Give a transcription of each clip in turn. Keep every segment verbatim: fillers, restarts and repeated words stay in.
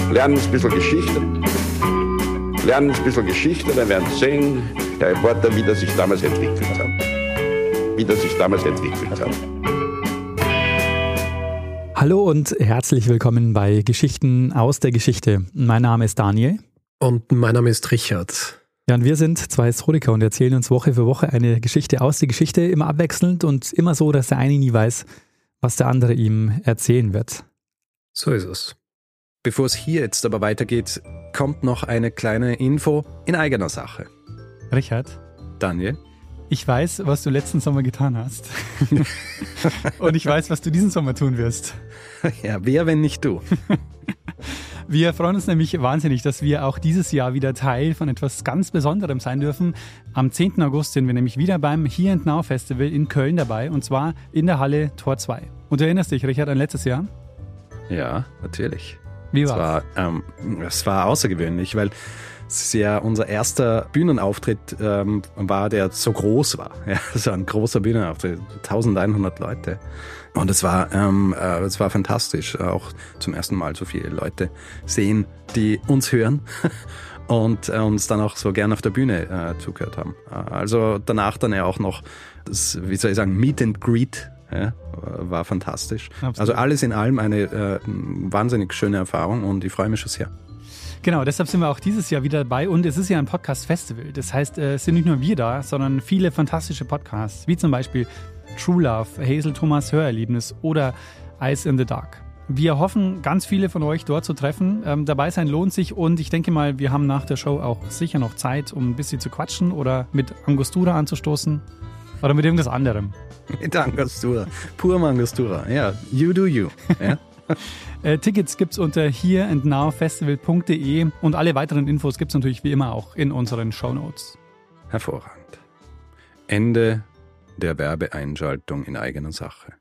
lernen ein bisschen Geschichte. Lernen ein bisschen Geschichte, dann werden Sie sehen, der Reporter, wie das sich damals entwickelt hat. Wie das sich damals entwickelt hat. Hallo und herzlich willkommen bei Geschichten aus der Geschichte. Mein Name ist Daniel. Und mein Name ist Richard. Ja, und wir sind zwei Historiker und erzählen uns Woche für Woche eine Geschichte aus der Geschichte, immer abwechselnd und immer so, dass der eine nie weiß, was der andere ihm erzählen wird. So ist es. Bevor es hier jetzt aber weitergeht, kommt noch eine kleine Info in eigener Sache. Richard? Daniel? Ich weiß, was du letzten Sommer getan hast. Und ich weiß, was du diesen Sommer tun wirst. Ja, wer, wenn nicht du? Wir freuen uns nämlich wahnsinnig, dass wir auch dieses Jahr wieder Teil von etwas ganz Besonderem sein dürfen. Am zehnten August sind wir nämlich wieder beim Here and Now Festival in Köln dabei, und zwar in der Halle Tor zwei. Und du erinnerst dich, Richard, an letztes Jahr? Ja, natürlich. Wie war's? war's? Es war, ähm, es war außergewöhnlich, weil es ja unser erster Bühnenauftritt ähm, war, der so groß war. Ja, es war ein großer Bühnenauftritt, eintausendeinhundert Leute. Und es war, ähm, äh, es war fantastisch, auch zum ersten Mal so viele Leute sehen, die uns hören und äh, uns dann auch so gern auf der Bühne äh, zugehört haben. Also danach dann ja auch noch das, wie soll ich sagen, Meet and Greet. Ja, war fantastisch. Absolut. Also alles in allem eine äh, wahnsinnig schöne Erfahrung und ich freue mich schon sehr. Genau, deshalb sind wir auch dieses Jahr wieder dabei, und es ist ja ein Podcast-Festival. Das heißt, es sind nicht nur wir da, sondern viele fantastische Podcasts, wie zum Beispiel True Love, Hazel Thomas Hörerlebnis oder Eyes in the Dark. Wir hoffen, ganz viele von euch dort zu treffen. Ähm, dabei sein lohnt sich, und ich denke mal, wir haben nach der Show auch sicher noch Zeit, um ein bisschen zu quatschen oder mit Angostura anzustoßen oder mit irgendwas anderem. Mit Angostura, pur Angostura, ja, you do you. Ja. äh, Tickets gibt's unter here and now festival punkt de, und alle weiteren Infos gibt's natürlich wie immer auch in unseren Shownotes. Hervorragend. Ende der Werbeeinschaltung in eigener Sache.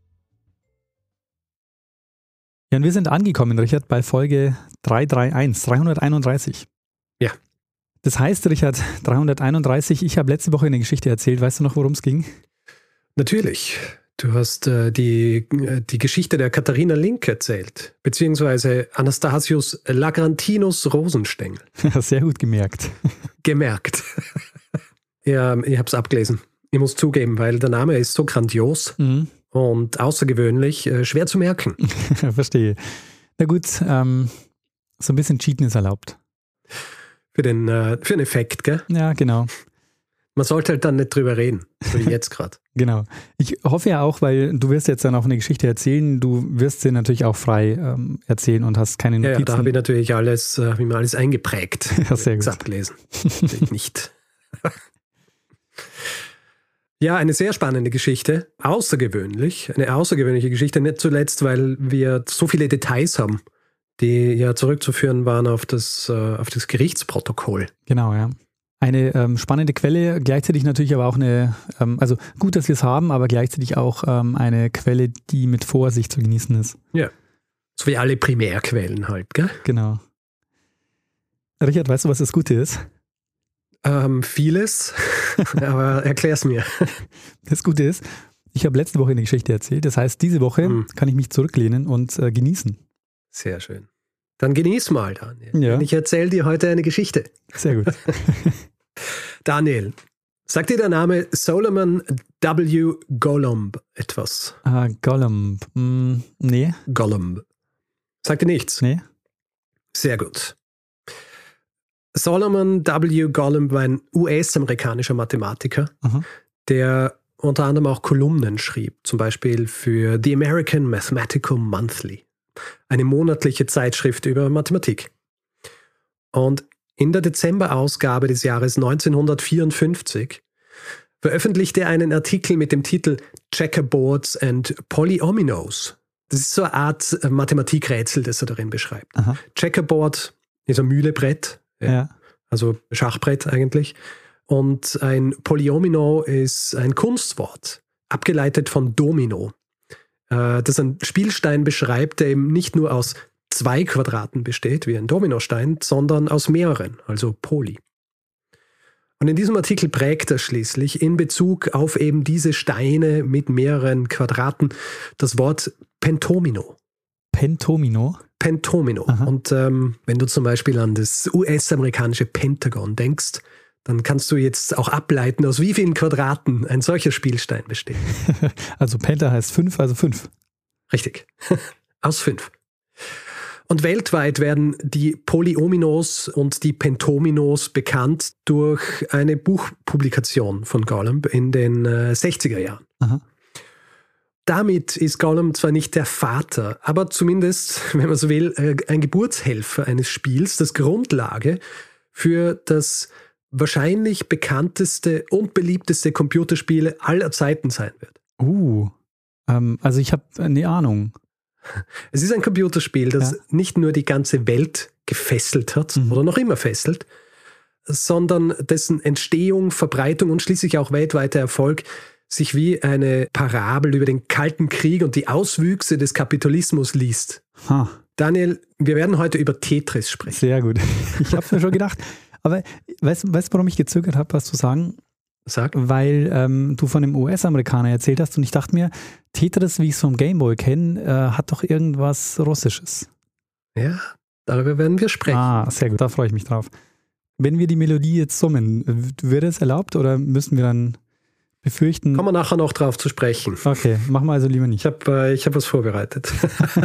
Ja, und wir sind angekommen, Richard, bei Folge dreihunderteinunddreißig. dreihunderteinunddreißig. Ja. Das heißt, Richard, dreihunderteinunddreißig, ich habe letzte Woche eine Geschichte erzählt. Weißt du noch, worum es ging? Natürlich. Du hast äh, die, die Geschichte der Katharina Link erzählt, beziehungsweise Anastasius Lagrantinus Rosenstengel. Sehr gut gemerkt. Gemerkt. Ja, ich habe es abgelesen. Ich muss zugeben, weil der Name ist so grandios mhm. und außergewöhnlich, äh, schwer zu merken. Verstehe. Na gut, ähm, so ein bisschen Cheaten ist erlaubt. Für den, äh, für den Effekt, gell? Ja, genau. Man sollte halt dann nicht drüber reden, so wie jetzt gerade. Genau. Ich hoffe ja auch, weil du wirst jetzt dann auch eine Geschichte erzählen, du wirst sie natürlich auch frei ähm, erzählen und hast keine Notizen. Ja, ja, da habe ich natürlich alles, äh, wie mir alles eingeprägt. Ja, sehr gut. Abgelesen. Natürlich nicht. Ja, eine sehr spannende Geschichte. Außergewöhnlich. Eine außergewöhnliche Geschichte, nicht zuletzt, weil wir so viele Details haben, die ja zurückzuführen waren auf das, äh, auf das Gerichtsprotokoll. Genau, ja. Eine ähm, spannende Quelle, gleichzeitig natürlich aber auch eine, ähm, also gut, dass wir es haben, aber gleichzeitig auch ähm, eine Quelle, die mit Vorsicht zu genießen ist. Ja, so wie alle Primärquellen halt, gell? Genau. Richard, weißt du, was das Gute ist? Ähm, vieles, aber erklär's mir. Das Gute ist, ich habe letzte Woche eine Geschichte erzählt, das heißt, diese Woche hm. kann ich mich zurücklehnen und äh, genießen. Sehr schön. Dann genieß mal, Daniel. Ja. Ich erzähle dir heute eine Geschichte. Sehr gut. Daniel, sagt dir der Name Solomon W. Golomb etwas? Ah, Golomb. Mm, nee. Golomb. Sagt dir nichts? Nee. Sehr gut. Solomon W. Golomb war ein U S-amerikanischer Mathematiker, Aha. der unter anderem auch Kolumnen schrieb, zum Beispiel für The American Mathematical Monthly, eine monatliche Zeitschrift über Mathematik. Und in der Dezemberausgabe des Jahres neunzehnhundertvierundfünfzig veröffentlichte er einen Artikel mit dem Titel Checkerboards and Polyominoes. Das ist so eine Art Mathematikrätsel, das er darin beschreibt. Aha. Checkerboard ist ein Mühlebrett, ja. also Schachbrett eigentlich. Und ein Polyomino ist ein Kunstwort, abgeleitet von Domino, das einen Spielstein beschreibt, der eben nicht nur aus zwei Quadraten besteht, wie ein Dominostein, sondern aus mehreren, also Poly. Und in diesem Artikel prägt er schließlich in Bezug auf eben diese Steine mit mehreren Quadraten das Wort Pentomino. Pentomino? Pentomino. Aha. Und ähm, wenn du zum Beispiel an das U S-amerikanische Pentagon denkst, dann kannst du jetzt auch ableiten, aus wie vielen Quadraten ein solcher Spielstein besteht. Also Penta heißt fünf, also fünf. Richtig, aus fünf. Und weltweit werden die Polyominos und die Pentominos bekannt durch eine Buchpublikation von Golomb in den äh, sechziger Jahren. Aha. Damit ist Golomb zwar nicht der Vater, aber zumindest, wenn man so will, ein Geburtshelfer eines Spiels, das Grundlage für das wahrscheinlich bekannteste und beliebteste Computerspiel aller Zeiten sein wird. Uh, ähm, also ich habe eine Ahnung. Es ist ein Computerspiel, das ja. nicht nur die ganze Welt gefesselt hat mhm. oder noch immer fesselt, sondern dessen Entstehung, Verbreitung und schließlich auch weltweiter Erfolg sich wie eine Parabel über den Kalten Krieg und die Auswüchse des Kapitalismus liest. Ha. Daniel, wir werden heute über Tetris sprechen. Sehr gut. Ich habe es mir schon gedacht. Aber weißt du, warum ich gezögert habe, was zu sagen? Sag. Weil ähm, du von dem U S-Amerikaner erzählt hast und ich dachte mir, Tetris, wie ich es vom Gameboy kenne, äh, hat doch irgendwas Russisches. Ja, darüber werden wir sprechen. Ah, sehr gut, da freue ich mich drauf. Wenn wir die Melodie jetzt summen, wird es erlaubt oder müssen wir dann befürchten... Kommen wir nachher noch drauf zu sprechen. Okay, machen wir also lieber nicht. Ich habe äh, ich hab was vorbereitet.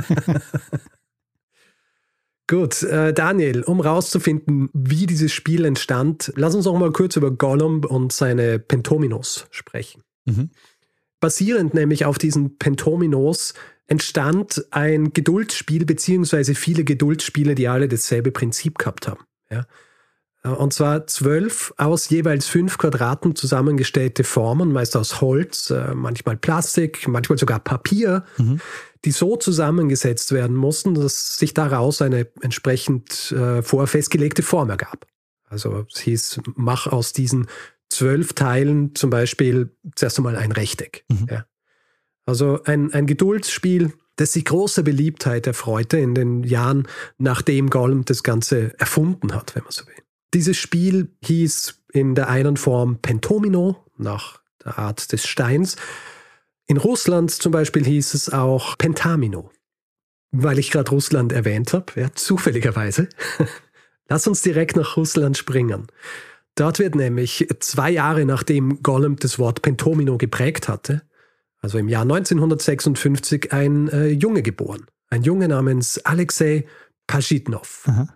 Gut, äh, Daniel, um rauszufinden, wie dieses Spiel entstand, lass uns noch mal kurz über Golomb und seine Pentominos sprechen. Mhm. Basierend nämlich auf diesen Pentominos entstand ein Geduldsspiel beziehungsweise viele Geduldsspiele, die alle dasselbe Prinzip gehabt haben. Ja? Und zwar zwölf aus jeweils fünf Quadraten zusammengestellte Formen, meist aus Holz, manchmal Plastik, manchmal sogar Papier, mhm. die so zusammengesetzt werden mussten, dass sich daraus eine entsprechend äh, vorher festgelegte Form ergab. Also es hieß, mach aus diesen zwölf Teilen zum Beispiel zuerst einmal ein Rechteck. Mhm. Ja. Also ein, ein Geduldsspiel, das sich großer Beliebtheit erfreute in den Jahren, nachdem Golomb das Ganze erfunden hat, wenn man so will. Dieses Spiel hieß in der einen Form Pentomino, nach der Art des Steins. In Russland zum Beispiel hieß es auch Pentamino, weil ich gerade Russland erwähnt habe, ja, zufälligerweise. Lass uns direkt nach Russland springen. Dort wird nämlich zwei Jahre nachdem Golomb das Wort Pentomino geprägt hatte, also im Jahr neunzehnhundertsechsundfünfzig, ein äh, Junge geboren. Ein Junge namens Alexei Pajitnov. Aha.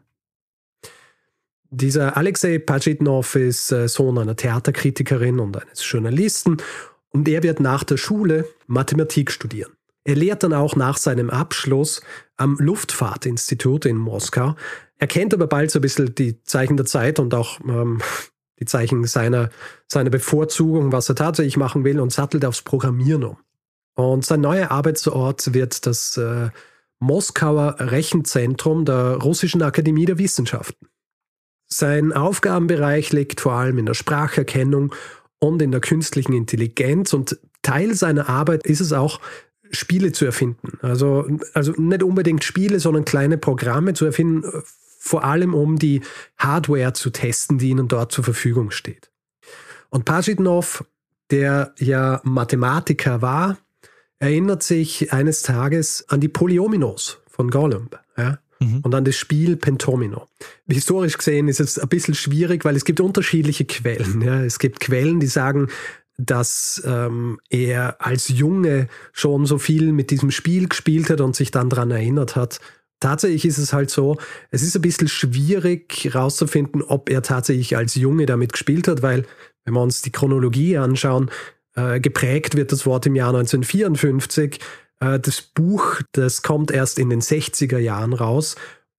Dieser Alexei Pajitnov ist äh, Sohn einer Theaterkritikerin und eines Journalisten und er wird nach der Schule Mathematik studieren. Er lehrt dann auch nach seinem Abschluss am Luftfahrtinstitut in Moskau. Er kennt aber bald so ein bisschen die Zeichen der Zeit und auch ähm, die Zeichen seiner, seiner Bevorzugung, was er tatsächlich machen will, und sattelt aufs Programmieren um. Und sein neuer Arbeitsort wird das äh, Moskauer Rechenzentrum der Russischen Akademie der Wissenschaften. Sein Aufgabenbereich liegt vor allem in der Spracherkennung und in der künstlichen Intelligenz und Teil seiner Arbeit ist es auch, Spiele zu erfinden. Also, also nicht unbedingt Spiele, sondern kleine Programme zu erfinden, vor allem um die Hardware zu testen, die ihnen dort zur Verfügung steht. Und Pajitnov, der ja Mathematiker war, erinnert sich eines Tages an die Polyominos von Golomb, ja? Mhm. Und an das Spiel Pentomino. Historisch gesehen ist es ein bisschen schwierig, weil es gibt unterschiedliche Quellen. Ja? Es gibt Quellen, die sagen, dass ähm, er als Junge schon so viel mit diesem Spiel gespielt hat und sich dann daran erinnert hat. Tatsächlich ist es halt so, es ist ein bisschen schwierig herauszufinden, ob er tatsächlich als Junge damit gespielt hat, weil, wenn wir uns die Chronologie anschauen, äh, geprägt wird das Wort im Jahr neunzehnhundertvierundfünfzig. Äh, das Buch, das kommt erst in den sechziger Jahren raus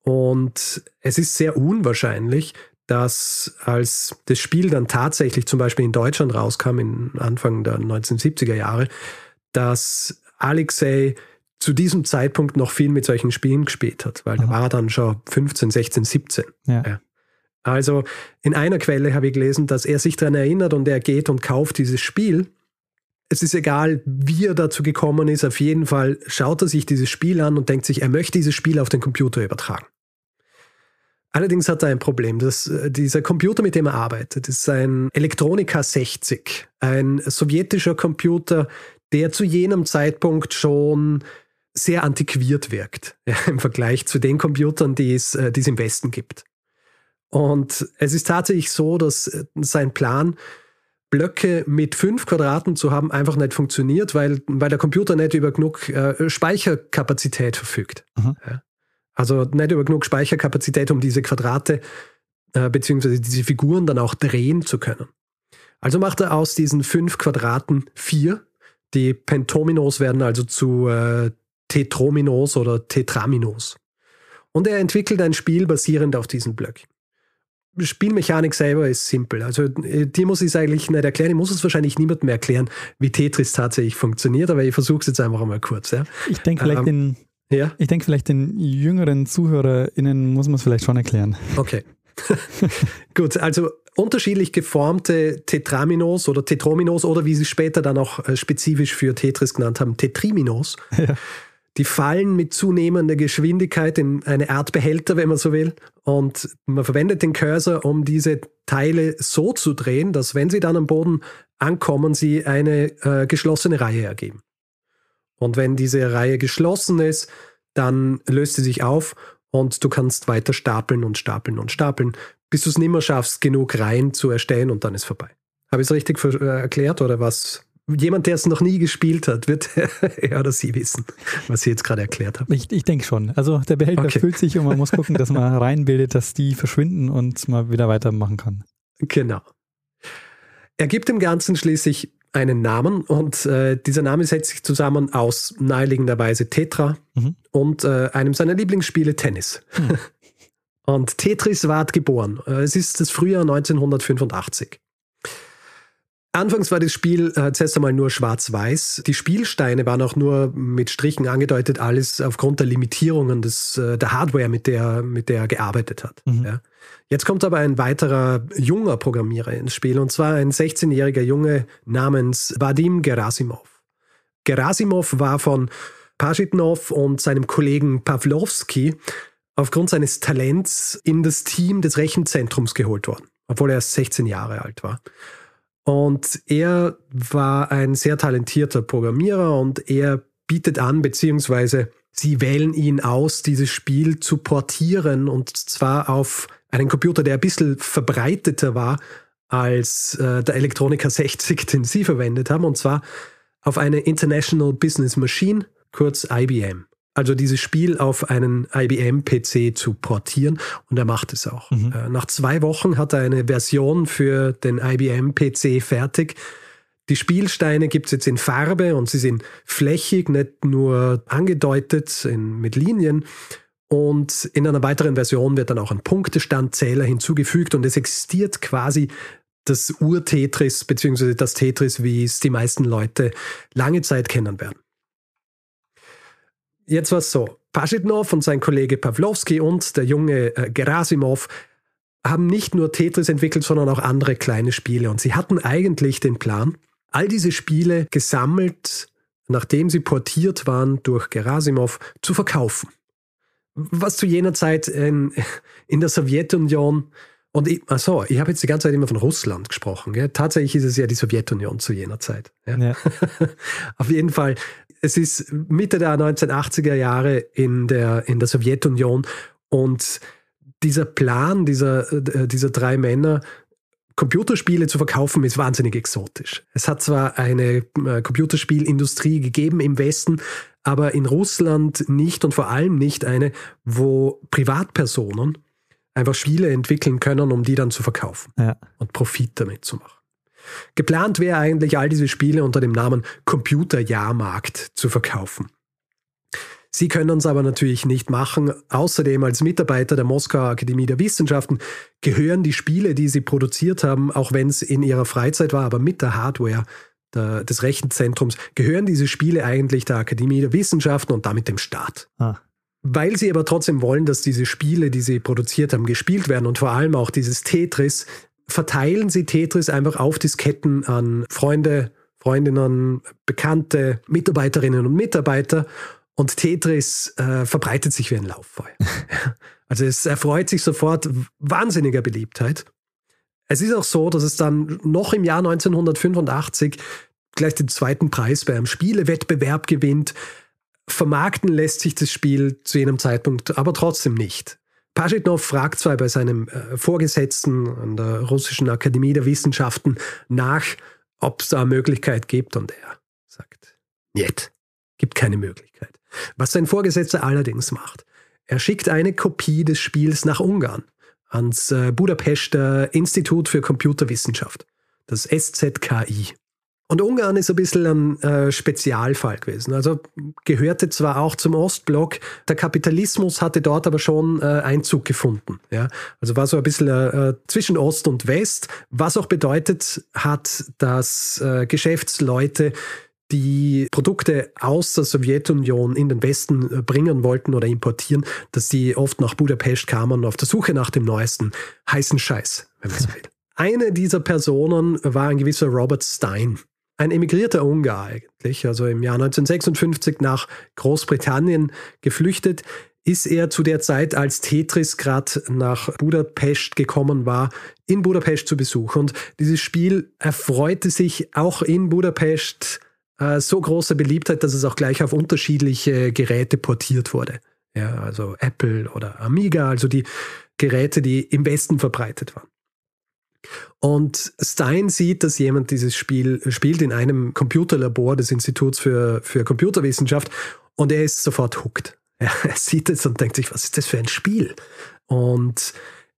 und es ist sehr unwahrscheinlich, dass als das Spiel dann tatsächlich zum Beispiel in Deutschland rauskam, in Anfang der neunzehnhundertsiebziger Jahre, dass Alexei zu diesem Zeitpunkt noch viel mit solchen Spielen gespielt hat, weil er war dann schon fünfzehn, sechzehn, siebzehn. Ja. Ja. Also in einer Quelle habe ich gelesen, dass er sich daran erinnert und er geht und kauft dieses Spiel. Es ist egal, wie er dazu gekommen ist, auf jeden Fall schaut er sich dieses Spiel an und denkt sich, er möchte dieses Spiel auf den Computer übertragen. Allerdings hat er ein Problem. Das, dieser Computer, mit dem er arbeitet, ist ein Elektronika sechzig, ein sowjetischer Computer, der zu jenem Zeitpunkt schon sehr antiquiert wirkt, ja, im Vergleich zu den Computern, die es, die es im Westen gibt. Und es ist tatsächlich so, dass sein Plan, Blöcke mit fünf Quadraten zu haben, einfach nicht funktioniert, weil, weil der Computer nicht über genug äh, Speicherkapazität verfügt. Mhm. Ja. Also nicht über genug Speicherkapazität, um diese Quadrate äh, beziehungsweise diese Figuren dann auch drehen zu können. Also macht er aus diesen fünf Quadraten vier. Die Pentominos werden also zu äh, Tetrominos oder Tetraminos. Und er entwickelt ein Spiel basierend auf diesen Blöcken. Die Spielmechanik selber ist simpel. Also die muss ich es eigentlich nicht erklären. Ich muss es wahrscheinlich niemandem mehr erklären, wie Tetris tatsächlich funktioniert, aber ich versuche es jetzt einfach einmal kurz. Ja. Ich denke vielleicht, ähm, den, ja? ich denk vielleicht den jüngeren ZuhörerInnen muss man es vielleicht schon erklären. Okay. Gut, also unterschiedlich geformte Tetraminos oder Tetrominos oder wie sie später dann auch spezifisch für Tetris genannt haben, Tetriminos. Ja. Die fallen mit zunehmender Geschwindigkeit in eine Art Behälter, wenn man so will. Und man verwendet den Cursor, um diese Teile so zu drehen, dass, wenn sie dann am Boden ankommen, sie eine äh, geschlossene Reihe ergeben. Und wenn diese Reihe geschlossen ist, dann löst sie sich auf und du kannst weiter stapeln und stapeln und stapeln, bis du es nicht mehr schaffst, genug Reihen zu erstellen und dann ist vorbei. Habe ich es richtig ver- äh, erklärt oder was? Jemand, der es noch nie gespielt hat, wird er oder sie wissen, was ich jetzt gerade erklärt habe. Ich, ich denke schon. Also der Behälter okay. füllt sich und man muss gucken, dass man reinbildet, dass die verschwinden und man wieder weitermachen kann. Genau. Er gibt dem Ganzen schließlich einen Namen und äh, dieser Name setzt sich zusammen aus naheliegenderweise Tetra mhm. und äh, einem seiner Lieblingsspiele Tennis. Mhm. Und Tetris ward geboren. Es ist das Frühjahr neunzehnhundertfünfundachtzig. Anfangs war das Spiel äh, zuerst einmal nur schwarz-weiß. Die Spielsteine waren auch nur mit Strichen angedeutet, alles aufgrund der Limitierungen des, äh, der Hardware, mit der, mit der er gearbeitet hat. Mhm. Ja. Jetzt kommt aber ein weiterer junger Programmierer ins Spiel, und zwar ein sechzehnjähriger Junge namens Vadim Gerasimov. Gerasimov war von Pajitnov und seinem Kollegen Pawlowski aufgrund seines Talents in das Team des Rechenzentrums geholt worden, obwohl er erst sechzehn Jahre alt war. Und er war ein sehr talentierter Programmierer und er bietet an, beziehungsweise sie wählen ihn aus, dieses Spiel zu portieren, und zwar auf einen Computer, der ein bisschen verbreiteter war als äh, der Electronica sechzig, den sie verwendet haben, und zwar auf eine International Business Machine, kurz I B M. Also dieses Spiel auf einen I B M-P C zu portieren, und er macht es auch. Mhm. Äh, nach zwei Wochen hat er eine Version für den I B M-P C fertig. Die Spielsteine gibt es jetzt in Farbe und sie sind flächig, nicht nur angedeutet in, mit Linien. Und in einer weiteren Version wird dann auch ein Punktestandzähler hinzugefügt und es existiert quasi das Ur-Tetris, beziehungsweise das Tetris, wie es die meisten Leute lange Zeit kennen werden. Jetzt war es so, Pajitnov und sein Kollege Pawlowski und der junge äh, Gerasimov haben nicht nur Tetris entwickelt, sondern auch andere kleine Spiele. Und sie hatten eigentlich den Plan, all diese Spiele gesammelt, nachdem sie portiert waren durch Gerasimov, zu verkaufen. Was zu jener Zeit in, in der Sowjetunion, und ich, achso, ich habe jetzt die ganze Zeit immer von Russland gesprochen. Gell? Tatsächlich ist es ja die Sowjetunion zu jener Zeit. Ja? Ja. Auf jeden Fall. Es ist Mitte der neunzehnhundertachtziger Jahre in der, in der Sowjetunion, und dieser Plan dieser, dieser drei Männer, Computerspiele zu verkaufen, ist wahnsinnig exotisch. Es hat zwar eine Computerspielindustrie gegeben im Westen, aber in Russland nicht, und vor allem nicht eine, wo Privatpersonen einfach Spiele entwickeln können, um die dann zu verkaufen ja. und Profit damit zu machen. Geplant wäre eigentlich, all diese Spiele unter dem Namen Computerjahrmarkt zu verkaufen. Sie können es aber natürlich nicht machen. Außerdem, als Mitarbeiter der Moskauer Akademie der Wissenschaften, gehören die Spiele, die sie produziert haben, auch wenn es in ihrer Freizeit war, aber mit der Hardware der, des Rechenzentrums, gehören diese Spiele eigentlich der Akademie der Wissenschaften und damit dem Staat. Ah. Weil sie aber trotzdem wollen, dass diese Spiele, die sie produziert haben, gespielt werden, und vor allem auch dieses Tetris, verteilen sie Tetris einfach auf Disketten an Freunde, Freundinnen, Bekannte, Mitarbeiterinnen und Mitarbeiter, und Tetris äh, verbreitet sich wie ein Lauffeuer. Also es erfreut sich sofort wahnsinniger Beliebtheit. Es ist auch so, dass es dann noch im Jahr neunzehnhundertfünfundachtzig gleich den zweiten Preis bei einem Spielewettbewerb gewinnt. Vermarkten lässt sich das Spiel zu jenem Zeitpunkt aber trotzdem nicht. Pajitnov fragt zwar bei seinem äh, Vorgesetzten an der Russischen Akademie der Wissenschaften nach, ob es da eine Möglichkeit gibt, und er sagt, niet, gibt keine Möglichkeit. Was sein Vorgesetzter allerdings macht, er schickt eine Kopie des Spiels nach Ungarn, ans äh, Budapester Institut für Computerwissenschaft, das S Z K I. Und Ungarn ist ein bisschen ein äh, Spezialfall gewesen. Also gehörte zwar auch zum Ostblock, der Kapitalismus hatte dort aber schon äh, Einzug gefunden. Ja? Also war so ein bisschen äh, zwischen Ost und West, was auch bedeutet hat, dass äh, Geschäftsleute, die Produkte aus der Sowjetunion in den Westen bringen wollten oder importieren, dass die oft nach Budapest kamen auf der Suche nach dem neuesten heißen Scheiß, wenn man so will. Eine dieser Personen war ein gewisser Robert Stein. Ein emigrierter Ungar eigentlich, also im Jahr neunzehnhundertsechsundfünfzig nach Großbritannien geflüchtet, ist er zu der Zeit, als Tetris gerade nach Budapest gekommen war, in Budapest zu Besuch. Und dieses Spiel erfreute sich auch in Budapest äh, so großer Beliebtheit, dass es auch gleich auf unterschiedliche Geräte portiert wurde. Ja, also Apple oder Amiga, also die Geräte, die im Westen verbreitet waren. Und Stein sieht, dass jemand dieses Spiel spielt in einem Computerlabor des Instituts für, für Computerwissenschaft, und er ist sofort hooked. Er, er sieht es und denkt sich, was ist das für ein Spiel? Und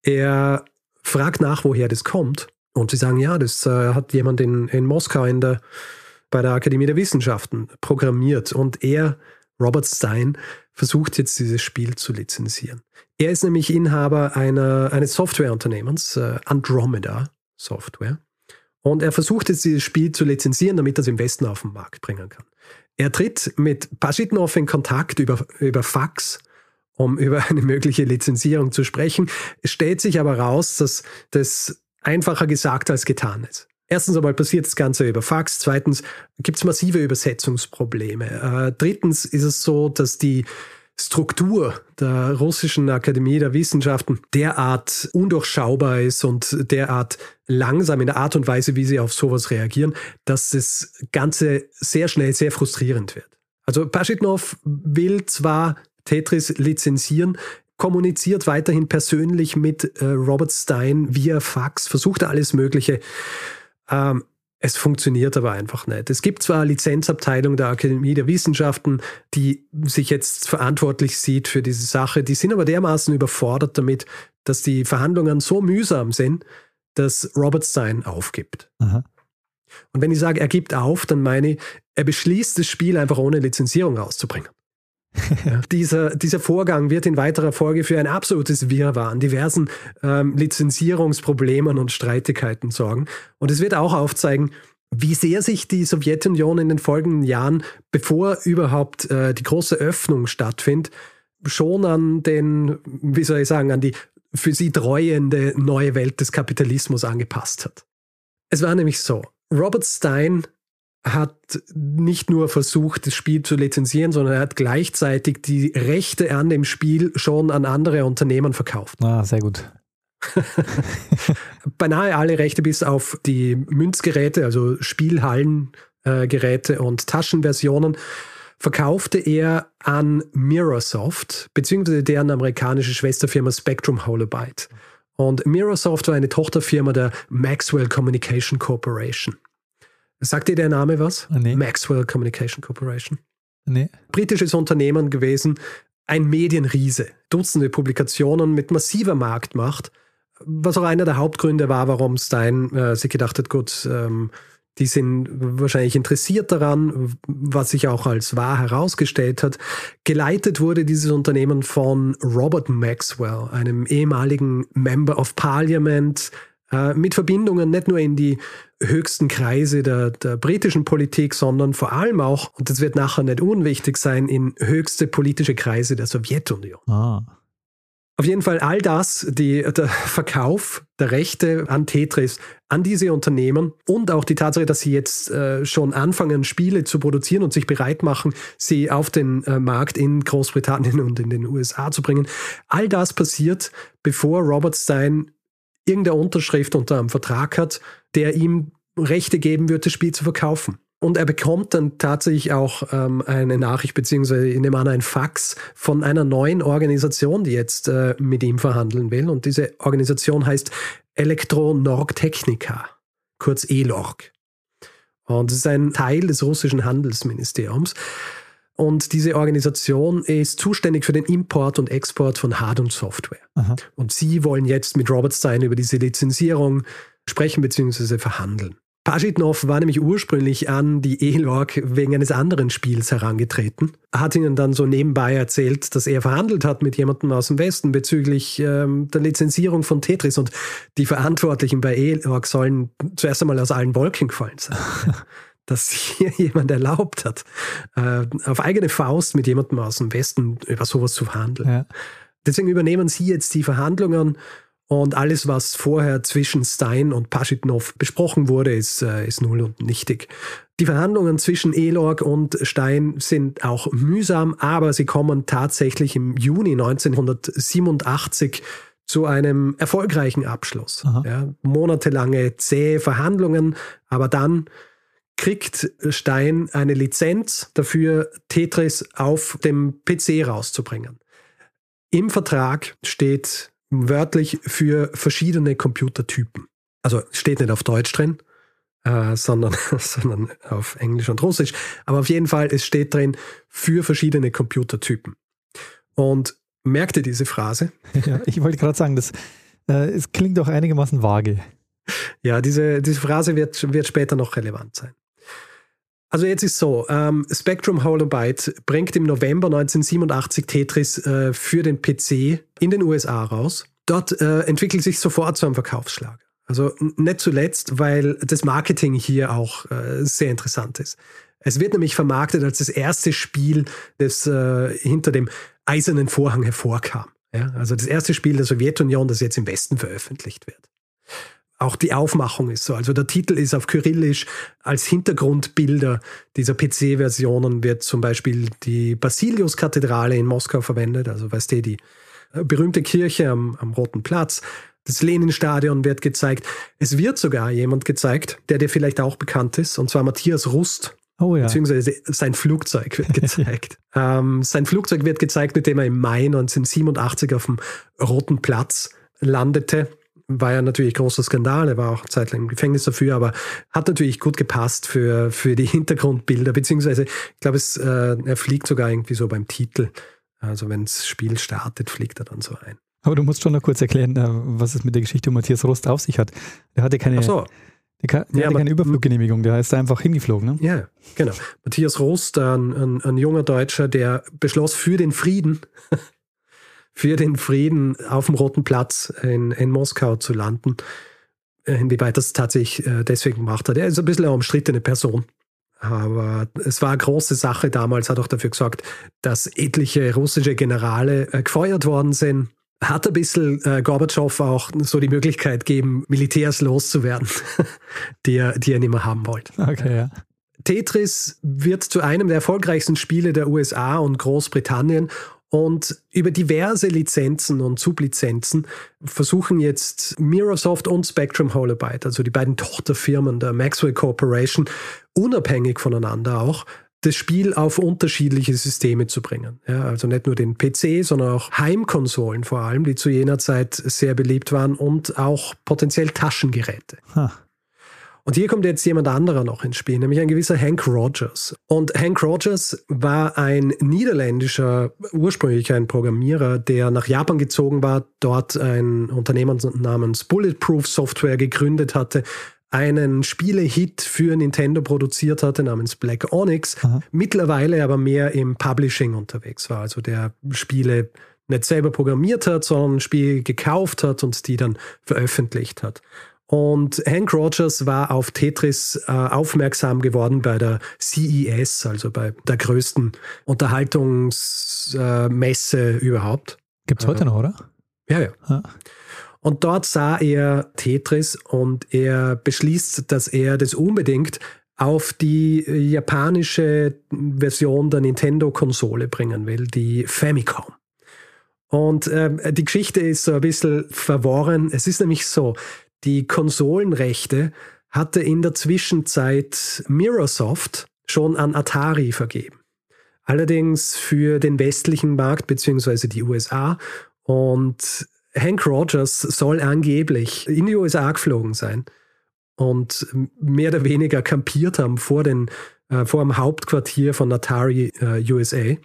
er fragt nach, woher das kommt. Und sie sagen, ja, das äh, hat jemand in, in Moskau in der, bei der Akademie der Wissenschaften programmiert. Und er, Robert Stein, versucht jetzt dieses Spiel zu lizenzieren. Er ist nämlich Inhaber einer, eines Softwareunternehmens, äh, Andromeda Software. Und er versucht jetzt dieses Spiel zu lizenzieren, damit er es im Westen auf den Markt bringen kann. Er tritt mit Pajitnov in Kontakt über, über Fax, um über eine mögliche Lizenzierung zu sprechen. Es stellt sich aber raus, dass das einfacher gesagt als getan ist. Erstens einmal passiert das Ganze über Fax. Zweitens gibt es massive Übersetzungsprobleme. Äh, drittens ist es so, dass die Struktur der Russischen Akademie der Wissenschaften derart undurchschaubar ist und derart langsam in der Art und Weise, wie sie auf sowas reagieren, dass das Ganze sehr schnell sehr frustrierend wird. Also Pajitnov will zwar Tetris lizenzieren, kommuniziert weiterhin persönlich mit äh, Robert Stein via Fax, versucht alles Mögliche. Ähm, Es funktioniert aber einfach nicht. Es gibt zwar eine Lizenzabteilung der Akademie der Wissenschaften, die sich jetzt verantwortlich sieht für diese Sache, die sind aber dermaßen überfordert damit, dass die Verhandlungen so mühsam sind, dass Robert Stein aufgibt. Aha. Und wenn ich sage, er gibt auf, dann meine ich, er beschließt, das Spiel einfach ohne Lizenzierung rauszubringen. Ja, dieser, dieser Vorgang wird in weiterer Folge für ein absolutes Wirrwarr an diversen ähm, Lizenzierungsproblemen und Streitigkeiten sorgen. Und es wird auch aufzeigen, wie sehr sich die Sowjetunion in den folgenden Jahren, bevor überhaupt äh, die große Öffnung stattfindet, schon an den, wie soll ich sagen, an die für sie treuende neue Welt des Kapitalismus angepasst hat. Es war nämlich so, Robert Stein hat nicht nur versucht, das Spiel zu lizenzieren, sondern er hat gleichzeitig die Rechte an dem Spiel schon an andere Unternehmen verkauft. Ah, sehr gut. Beinahe alle Rechte bis auf die Münzgeräte, also Spielhallengeräte äh, und Taschenversionen, verkaufte er an Mirrorsoft, beziehungsweise deren amerikanische Schwesterfirma Spectrum Holobyte. Und Mirrorsoft war eine Tochterfirma der Maxwell Communication Corporation. Sagt dir der Name was? Nee. Maxwell Communication Corporation. Nee. Britisches Unternehmen gewesen, ein Medienriese, Dutzende Publikationen mit massiver Marktmacht, was auch einer der Hauptgründe war, warum Stein äh, sich gedacht hat, gut, ähm, die sind wahrscheinlich interessiert daran, was sich auch als wahr herausgestellt hat. Geleitet wurde dieses Unternehmen von Robert Maxwell, einem ehemaligen Member of Parliament, mit Verbindungen nicht nur in die höchsten Kreise der, der britischen Politik, sondern vor allem auch, und das wird nachher nicht unwichtig sein, in höchste politische Kreise der Sowjetunion. Ah. Auf jeden Fall all das, die, der Verkauf der Rechte an Tetris, an diese Unternehmen und auch die Tatsache, dass sie jetzt äh, schon anfangen, Spiele zu produzieren und sich bereit machen, sie auf den äh, Markt in Großbritannien und in den U S A zu bringen. All das passiert, bevor Robert Stein irgendeine Unterschrift unter einem Vertrag hat, der ihm Rechte geben wird, das Spiel zu verkaufen. Und er bekommt dann tatsächlich auch ähm, eine Nachricht, beziehungsweise ich nehme an, ein Fax von einer neuen Organisation, die jetzt äh, mit ihm verhandeln will. Und diese Organisation heißt Elektro-Norg-Technica, kurz E L O R G. Und es ist ein Teil des russischen Handelsministeriums. Und diese Organisation ist zuständig für den Import und Export von Hard- und Software. Aha. Und sie wollen jetzt mit Robert Stein über diese Lizenzierung sprechen bzw. verhandeln. Pajitnov war nämlich ursprünglich an die E L O R G wegen eines anderen Spiels herangetreten, hat ihnen dann so nebenbei erzählt, dass er verhandelt hat mit jemandem aus dem Westen bezüglich ähm, der Lizenzierung von Tetris, und die Verantwortlichen bei E L O R G sollen zuerst einmal aus allen Wolken gefallen sein. Dass hier jemand erlaubt hat, äh, auf eigene Faust mit jemandem aus dem Westen über sowas zu verhandeln. Ja. Deswegen übernehmen sie jetzt die Verhandlungen. Und alles, was vorher zwischen Stein und Pajitnov besprochen wurde, ist, äh, ist null und nichtig. Die Verhandlungen zwischen E L O R G und Stein sind auch mühsam, aber sie kommen tatsächlich im Juni neunzehnhundertsiebenundachtzig zu einem erfolgreichen Abschluss. Ja, monatelange zähe Verhandlungen, aber dann kriegt Stein eine Lizenz dafür, Tetris auf dem P C rauszubringen. Im Vertrag steht wörtlich für verschiedene Computertypen. Also steht nicht auf Deutsch drin, äh, sondern, sondern auf Englisch und Russisch. Aber auf jeden Fall, es steht drin für verschiedene Computertypen. Und merkt ihr diese Phrase? Ja, ich wollte gerade sagen, das, äh, es klingt doch einigermaßen vage. Ja, diese, diese Phrase wird, wird später noch relevant sein. Also jetzt ist so, ähm, Spectrum Holobyte bringt im November neunzehnhundertsiebenundachtzig Tetris äh, für den P C in den U S A raus. Dort äh, entwickelt sich sofort zu einem Verkaufsschlager. Also nicht zuletzt, weil das Marketing hier auch äh, sehr interessant ist. Es wird nämlich vermarktet als das erste Spiel, das äh, hinter dem eisernen Vorhang hervorkam. Ja? Also das erste Spiel der Sowjetunion, das jetzt im Westen veröffentlicht wird. Auch die Aufmachung ist so. Also der Titel ist auf Kyrillisch. Als Hintergrundbilder dieser P C-Versionen wird zum Beispiel die Basilius-Kathedrale in Moskau verwendet. Also weißt du, die berühmte Kirche am, am Roten Platz. Das Lenin-Stadion wird gezeigt. Es wird sogar jemand gezeigt, der dir vielleicht auch bekannt ist, und zwar Matthias Rust. Oh ja. Beziehungsweise sein Flugzeug wird gezeigt. ähm, sein Flugzeug wird gezeigt, mit dem er im Mai neunzehnhundertsiebenundachtzig auf dem Roten Platz landete. War ja natürlich großer Skandal, er war auch zeitlang im Gefängnis dafür, aber hat natürlich gut gepasst für, für die Hintergrundbilder, beziehungsweise ich glaube, es, äh, er fliegt sogar irgendwie so beim Titel. Also wenn das Spiel startet, fliegt er dann so ein. Aber du musst schon noch kurz erklären, was es mit der Geschichte um Matthias Rust auf sich hat. Der hatte keine, Ach so. der, der ja, hatte keine Überfluggenehmigung, der ist einfach hingeflogen. Ne? Ja, genau. Matthias Rust, ein, ein, ein junger Deutscher, der beschloss, für den Frieden für den Frieden auf dem Roten Platz in, in Moskau zu landen. Inwieweit das tatsächlich deswegen gemacht hat. Er ist ein bisschen eine umstrittene Person. Aber es war eine große Sache damals, hat auch dafür gesorgt, dass etliche russische Generale gefeuert worden sind. Hat ein bisschen äh, Gorbatschow auch so die Möglichkeit gegeben, Militärs loszuwerden, die, er, die er nicht mehr haben wollte. Okay, ja. Tetris wird zu einem der erfolgreichsten Spiele der U S A und Großbritannien. Und über diverse Lizenzen und Sublizenzen versuchen jetzt Mirrorsoft und Spectrum Holobyte, also die beiden Tochterfirmen der Maxwell Corporation, unabhängig voneinander auch, das Spiel auf unterschiedliche Systeme zu bringen. Ja, also nicht nur den P C, sondern auch Heimkonsolen vor allem, die zu jener Zeit sehr beliebt waren, und auch potenziell Taschengeräte. Huh. Und hier kommt jetzt jemand anderer noch ins Spiel, nämlich ein gewisser Hank Rogers. Und Hank Rogers war ein niederländischer, ursprünglich ein Programmierer, der nach Japan gezogen war, dort ein Unternehmen namens Bulletproof Software gegründet hatte, einen Spiele-Hit für Nintendo produziert hatte namens Black Onyx, Aha. mittlerweile aber mehr im Publishing unterwegs war, also der Spiele nicht selber programmiert hat, sondern Spiele gekauft hat und die dann veröffentlicht hat. Und Hank Rogers war auf Tetris äh, aufmerksam geworden bei der C E S, also bei der größten Unterhaltungsmesse äh, überhaupt. Gibt's heute äh, noch, oder? Ja, ja. Ah. Und dort sah er Tetris und er beschließt, dass er das unbedingt auf die japanische Version der Nintendo-Konsole bringen will, die Famicom. Und äh, die Geschichte ist so ein bisschen verworren. Es ist nämlich so, die Konsolenrechte hatte in der Zwischenzeit Mirrorsoft schon an Atari vergeben. Allerdings für den westlichen Markt bzw. die U S A. Und Hank Rogers soll angeblich in die U S A geflogen sein und mehr oder weniger kampiert haben vor, den, äh, vor dem Hauptquartier von Atari äh, U S A,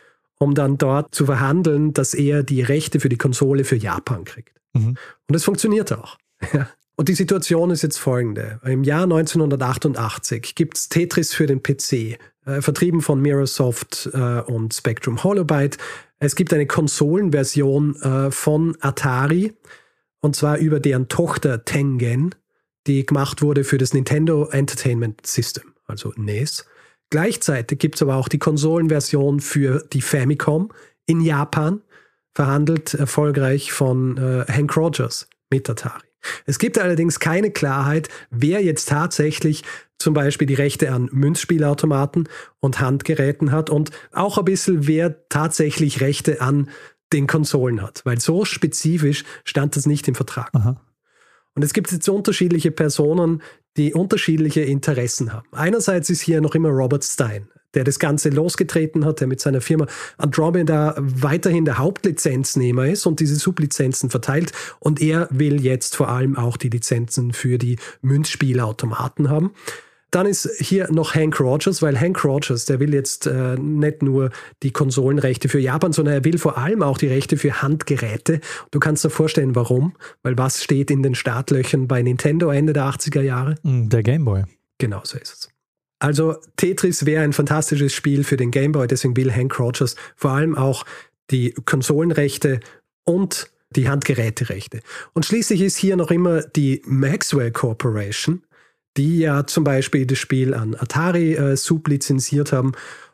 um dann dort zu verhandeln, dass er die Rechte für die Konsole für Japan kriegt. Mhm. Und es funktioniert auch. Und die Situation ist jetzt folgende. Im Jahr neunzehnhundertachtundachtzig gibt es Tetris für den P C, äh, vertrieben von Mirrorsoft äh, und Spectrum Holobyte. Es gibt eine Konsolenversion äh, von Atari, und zwar über deren Tochter Tengen, die gemacht wurde für das Nintendo Entertainment System, also N E S. Gleichzeitig gibt es aber auch die Konsolenversion für die Famicom in Japan, verhandelt erfolgreich von äh, Hank Rogers mit Atari. Es gibt allerdings keine Klarheit, wer jetzt tatsächlich zum Beispiel die Rechte an Münzspielautomaten und Handgeräten hat und auch ein bisschen, wer tatsächlich Rechte an den Konsolen hat, weil so spezifisch stand das nicht im Vertrag. Aha. Und es gibt jetzt unterschiedliche Personen, die unterschiedliche Interessen haben. Einerseits ist hier noch immer Robert Stein, der das Ganze losgetreten hat, der mit seiner Firma Andromeda weiterhin der Hauptlizenznehmer ist und diese Sublizenzen verteilt. Und er will jetzt vor allem auch die Lizenzen für die Münzspielautomaten haben. Dann ist hier noch Hank Rogers, weil Hank Rogers, der will jetzt äh, nicht nur die Konsolenrechte für Japan, sondern er will vor allem auch die Rechte für Handgeräte. Du kannst dir vorstellen, warum. Weil was steht in den Startlöchern bei Nintendo Ende der achtziger Jahre? Der Game Boy. Genau so ist es. Also Tetris wäre ein fantastisches Spiel für den Game Boy, deswegen will Hank Rogers vor allem auch die Konsolenrechte und die Handgeräterechte. Und schließlich ist hier noch immer die Maxwell Corporation, die ja zum Beispiel das Spiel an Atari äh, sublizenziert haben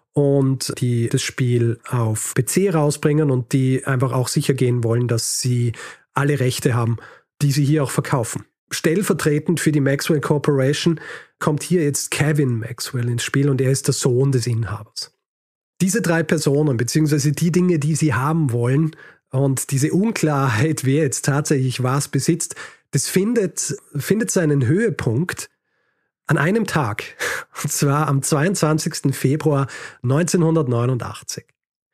und die das Spiel auf P C rausbringen und die einfach auch sicher gehen wollen, dass sie alle Rechte haben, die sie hier auch verkaufen. Stellvertretend für die Maxwell Corporation kommt hier jetzt Kevin Maxwell ins Spiel und er ist der Sohn des Inhabers. Diese drei Personen, beziehungsweise die Dinge, die sie haben wollen und diese Unklarheit, wer jetzt tatsächlich was besitzt, das findet, findet seinen Höhepunkt an einem Tag, und zwar am zweiundzwanzigsten Februar neunzehnhundertneunundachtzig.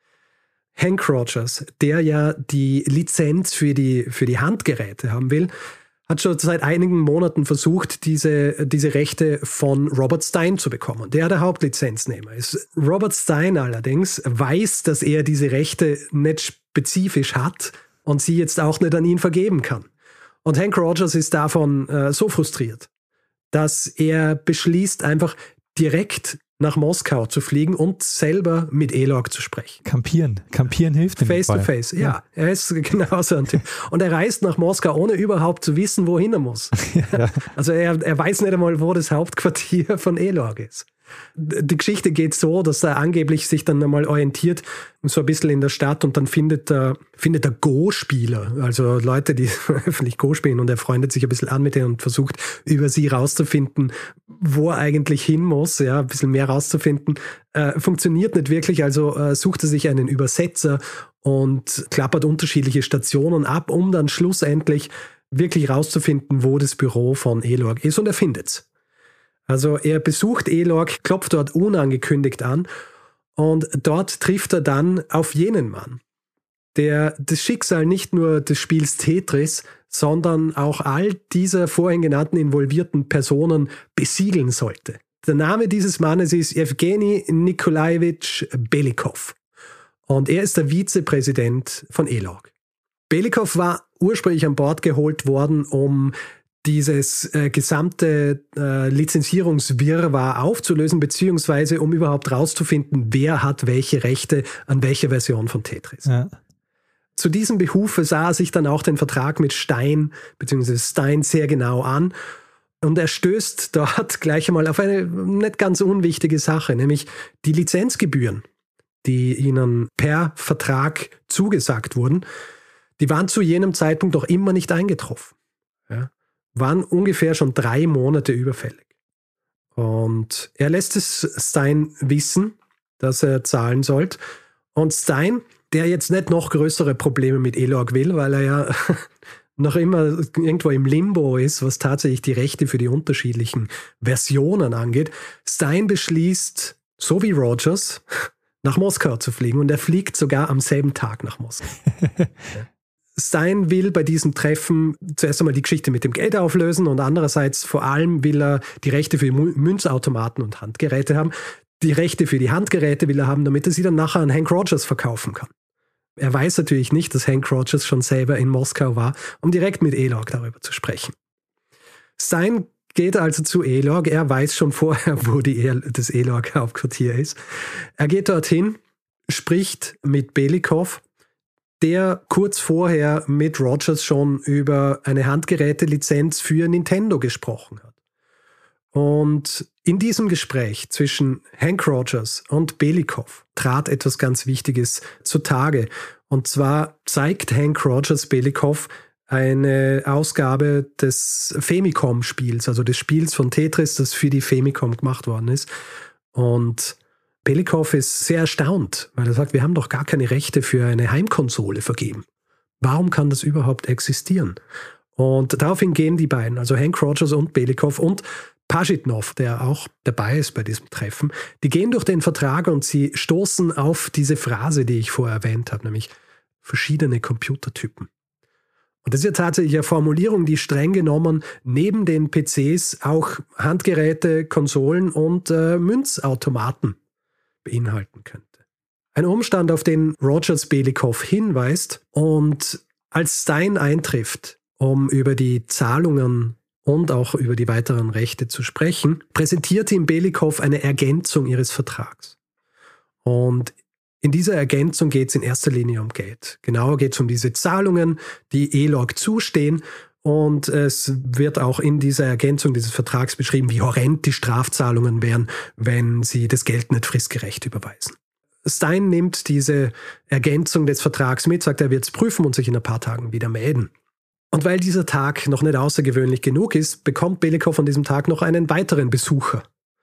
Hank Rogers, der ja die Lizenz für die, für die Handgeräte haben will, hat schon seit einigen Monaten versucht, diese, diese Rechte von Robert Stein zu bekommen, der der Hauptlizenznehmer ist. Robert Stein allerdings weiß, dass er diese Rechte nicht spezifisch hat und sie jetzt auch nicht an ihn vergeben kann. Und Hank Rogers ist davon äh, so frustriert, dass er beschließt, einfach direkt nach Moskau zu fliegen und selber mit Elog zu sprechen. Kampieren. Kampieren hilft ihm. Face to face, ja. ja. Er ist genauso ein Typ. Und er reist nach Moskau, ohne überhaupt zu wissen, wohin er muss. Ja. Also er, er weiß nicht einmal, wo das Hauptquartier von Elog ist. Die Geschichte geht so, dass er angeblich sich dann einmal orientiert, so ein bisschen in der Stadt und dann findet er, findet er Go-Spieler, also Leute, die öffentlich Go spielen und er freundet sich ein bisschen an mit denen und versucht über sie rauszufinden, wo er eigentlich hin muss, ja, ein bisschen mehr rauszufinden. Äh, funktioniert nicht wirklich, also äh, sucht er sich einen Übersetzer und klappert unterschiedliche Stationen ab, um dann schlussendlich wirklich rauszufinden, wo das Büro von Elog ist und er findet's. Also er besucht Elog, klopft dort unangekündigt an und dort trifft er dann auf jenen Mann, der das Schicksal nicht nur des Spiels Tetris, sondern auch all dieser vorhin genannten involvierten Personen besiegeln sollte. Der Name dieses Mannes ist Evgeny Nikolajewitsch Belikov und er ist der Vizepräsident von Elog. Belikov war ursprünglich an Bord geholt worden, um dieses äh, gesamte äh, Lizenzierungswirrwarr aufzulösen, beziehungsweise um überhaupt rauszufinden, wer hat welche Rechte an welcher Version von Tetris. Ja. Zu diesem Behufe sah er sich dann auch den Vertrag mit Stein, beziehungsweise Stein sehr genau an und er stößt dort gleich einmal auf eine nicht ganz unwichtige Sache, nämlich die Lizenzgebühren, die ihnen per Vertrag zugesagt wurden, die waren zu jenem Zeitpunkt doch immer nicht eingetroffen. Ja. Waren ungefähr schon drei Monate überfällig. Und er lässt es Stein wissen, dass er zahlen sollte. Und Stein, der jetzt nicht noch größere Probleme mit Elog will, weil er ja noch immer irgendwo im Limbo ist, was tatsächlich die Rechte für die unterschiedlichen Versionen angeht. Stein beschließt, so wie Rogers, nach Moskau zu fliegen und er fliegt sogar am selben Tag nach Moskau. Stein will bei diesem Treffen zuerst einmal die Geschichte mit dem Geld auflösen und andererseits vor allem will er die Rechte für die Münzautomaten und Handgeräte haben. Die Rechte für die Handgeräte will er haben, damit er sie dann nachher an Hank Rogers verkaufen kann. Er weiß natürlich nicht, dass Hank Rogers schon selber in Moskau war, um direkt mit E-Log darüber zu sprechen. Stein geht also zu E-Log. Er weiß schon vorher, wo die e- das E-Log-Hauptquartier ist. Er geht dorthin, spricht mit Belikov, der kurz vorher mit Rogers schon über eine Handgerätelizenz für Nintendo gesprochen hat. Und in diesem Gespräch zwischen Hank Rogers und Belikov trat etwas ganz Wichtiges zutage. Und zwar zeigt Hank Rogers Belikov eine Ausgabe des Famicom-Spiels, also des Spiels von Tetris, das für die Famicom gemacht worden ist. Und Belikov ist sehr erstaunt, weil er sagt, wir haben doch gar keine Rechte für eine Heimkonsole vergeben. Warum kann das überhaupt existieren? Und daraufhin gehen die beiden, also Hank Rogers und Belikov und Pajitnov, der auch dabei ist bei diesem Treffen, die gehen durch den Vertrag und sie stoßen auf diese Phrase, die ich vorher erwähnt habe, nämlich verschiedene Computertypen. Und das ist ja tatsächlich eine Formulierung, die streng genommen neben den P Cs auch Handgeräte, Konsolen und äh, Münzautomaten beinhalten könnte. Ein Umstand, auf den Rogers Belikov hinweist und als Stein eintrifft, um über die Zahlungen und auch über die weiteren Rechte zu sprechen, präsentiert ihm Belikov eine Ergänzung ihres Vertrags. Und in dieser Ergänzung geht es in erster Linie um Geld. Genauer geht es um diese Zahlungen, die E-Log zustehen. Und es wird auch in dieser Ergänzung dieses Vertrags beschrieben, wie horrend die Strafzahlungen wären, wenn sie das Geld nicht fristgerecht überweisen. Stein nimmt diese Ergänzung des Vertrags mit, sagt, er wird es prüfen und sich in ein paar Tagen wieder melden. Und weil dieser Tag noch nicht außergewöhnlich genug ist, bekommt Belikov an diesem Tag noch einen weiteren Besucher.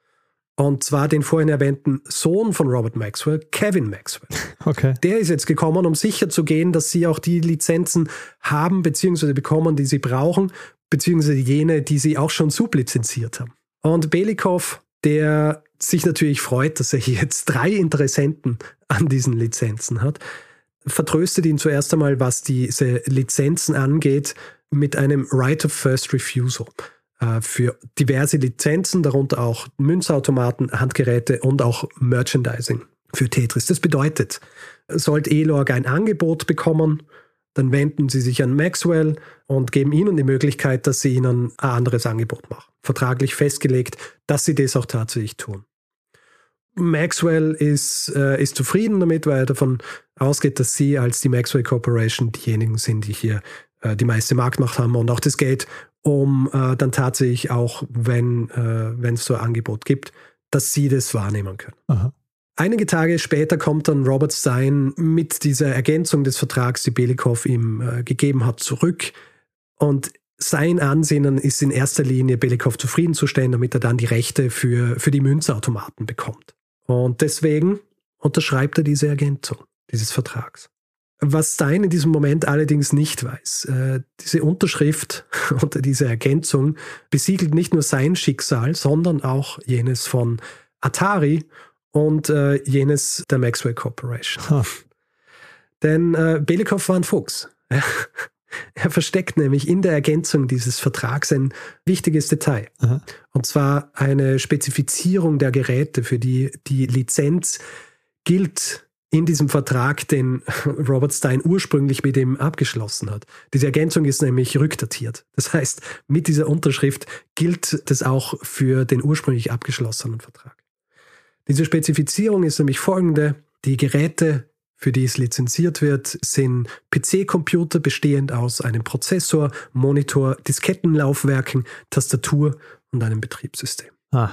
Und zwar den vorhin erwähnten Sohn von Robert Maxwell, Kevin Maxwell. Okay. Der ist jetzt gekommen, um sicherzugehen, dass sie auch die Lizenzen haben bzw. bekommen, die sie brauchen, beziehungsweise jene, die sie auch schon sublizenziert haben. Und Belikov, der sich natürlich freut, dass er hier jetzt drei Interessenten an diesen Lizenzen hat, vertröstet ihn zuerst einmal, was diese Lizenzen angeht, mit einem Right of First Refusal äh, für diverse Lizenzen, darunter auch Münzautomaten, Handgeräte und auch Merchandising für Tetris. Das bedeutet, sollte E-Log ein Angebot bekommen, dann wenden sie sich an Maxwell und geben ihnen die Möglichkeit, dass sie ihnen ein anderes Angebot machen. Vertraglich festgelegt, dass sie das auch tatsächlich tun. Maxwell ist, äh, ist zufrieden damit, weil er davon ausgeht, dass sie als die Maxwell Corporation diejenigen sind, die hier äh, die meiste Marktmacht haben und auch das Geld, um äh, dann tatsächlich auch, wenn äh, wenn es so ein Angebot gibt, dass sie das wahrnehmen können. Aha. Einige Tage später kommt dann Robert Stein mit dieser Ergänzung des Vertrags, die Belikov ihm äh, gegeben hat, zurück. Und sein Ansinnen ist in erster Linie, Belikov zufriedenzustellen, damit er dann die Rechte für, für die Münzautomaten bekommt. Und deswegen unterschreibt er diese Ergänzung dieses Vertrags. Was Stein in diesem Moment allerdings nicht weiß, äh, diese Unterschrift unter dieser Ergänzung besiegelt nicht nur sein Schicksal, sondern auch jenes von Atari und äh, jenes der Maxwell Corporation. Huh. Denn äh, Belikov war ein Fuchs. Er versteckt nämlich in der Ergänzung dieses Vertrags ein wichtiges Detail. Aha. Und zwar eine Spezifizierung der Geräte, für die die Lizenz gilt in diesem Vertrag, den Robert Stein ursprünglich mit ihm abgeschlossen hat. Diese Ergänzung ist nämlich rückdatiert. Das heißt, mit dieser Unterschrift gilt das auch für den ursprünglich abgeschlossenen Vertrag. Diese Spezifizierung ist nämlich folgende: Die Geräte, für die es lizenziert wird, sind P C-Computer bestehend aus einem Prozessor, Monitor, Diskettenlaufwerken, Tastatur und einem Betriebssystem. Ah.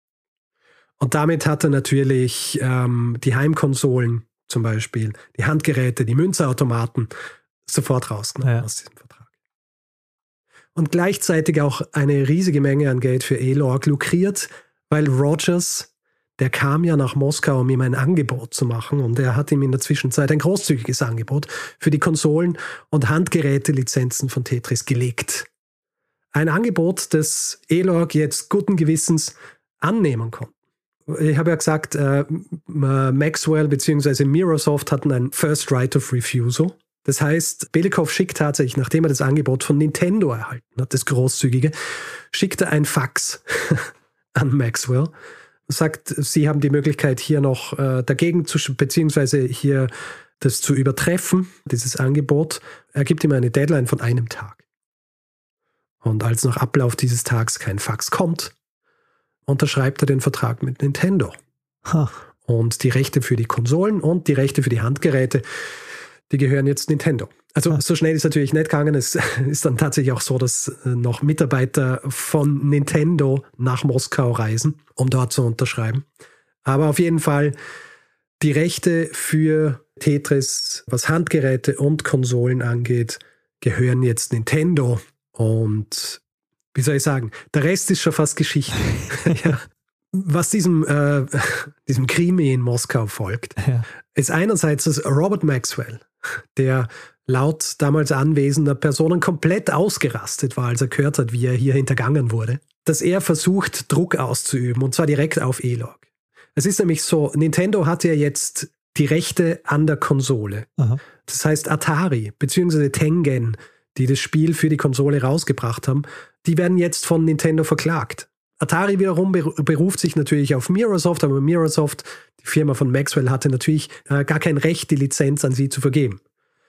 Und damit hat er natürlich ähm, die Heimkonsolen zum Beispiel, die Handgeräte, die Münzautomaten sofort rausgenommen ja. aus diesem Vertrag. Und gleichzeitig auch eine riesige Menge an Geld für E-Log lukriert, weil Rogers der kam ja nach Moskau, um ihm ein Angebot zu machen und er hat ihm in der Zwischenzeit ein großzügiges Angebot für die Konsolen- und Handgeräte-Lizenzen von Tetris gelegt. Ein Angebot, das E-Log jetzt guten Gewissens annehmen konnte. Ich habe ja gesagt, äh, Maxwell bzw. Mirrorsoft hatten ein First Right of Refusal. Das heißt, Belikov schickt tatsächlich, nachdem er das Angebot von Nintendo erhalten hat, das großzügige, schickt er ein Fax an Maxwell, sagt, sie haben die Möglichkeit, hier noch äh, dagegen zu, beziehungsweise hier das zu übertreffen, dieses Angebot. Er gibt ihm eine Deadline von einem Tag. Und als nach Ablauf dieses Tags kein Fax kommt, unterschreibt er den Vertrag mit Nintendo. Huh. Und die Rechte für die Konsolen und die Rechte für die Handgeräte, die gehören jetzt Nintendo. Also huh. so schnell ist natürlich nicht gegangen. Es ist dann tatsächlich auch so, dass noch Mitarbeiter von Nintendo nach Moskau reisen, um dort zu unterschreiben. Aber auf jeden Fall die Rechte für Tetris, was Handgeräte und Konsolen angeht, gehören jetzt Nintendo. Und wie soll ich sagen, der Rest ist schon fast Geschichte. Ja. Was diesem, äh, diesem Krimi in Moskau folgt, ja. ist einerseits, dass Robert Maxwell, der laut damals anwesender Personen komplett ausgerastet war, als er gehört hat, wie er hier hintergangen wurde, dass er versucht, Druck auszuüben, und zwar direkt auf E-Log. Es ist nämlich so, Nintendo hat ja jetzt die Rechte an der Konsole. Aha. Das heißt, Atari bzw. Tengen, die das Spiel für die Konsole rausgebracht haben, die werden jetzt von Nintendo verklagt. Atari wiederum beruft sich natürlich auf Mirrorsoft, aber Mirrorsoft, die Firma von Maxwell, hatte natürlich äh, gar kein Recht, die Lizenz an sie zu vergeben.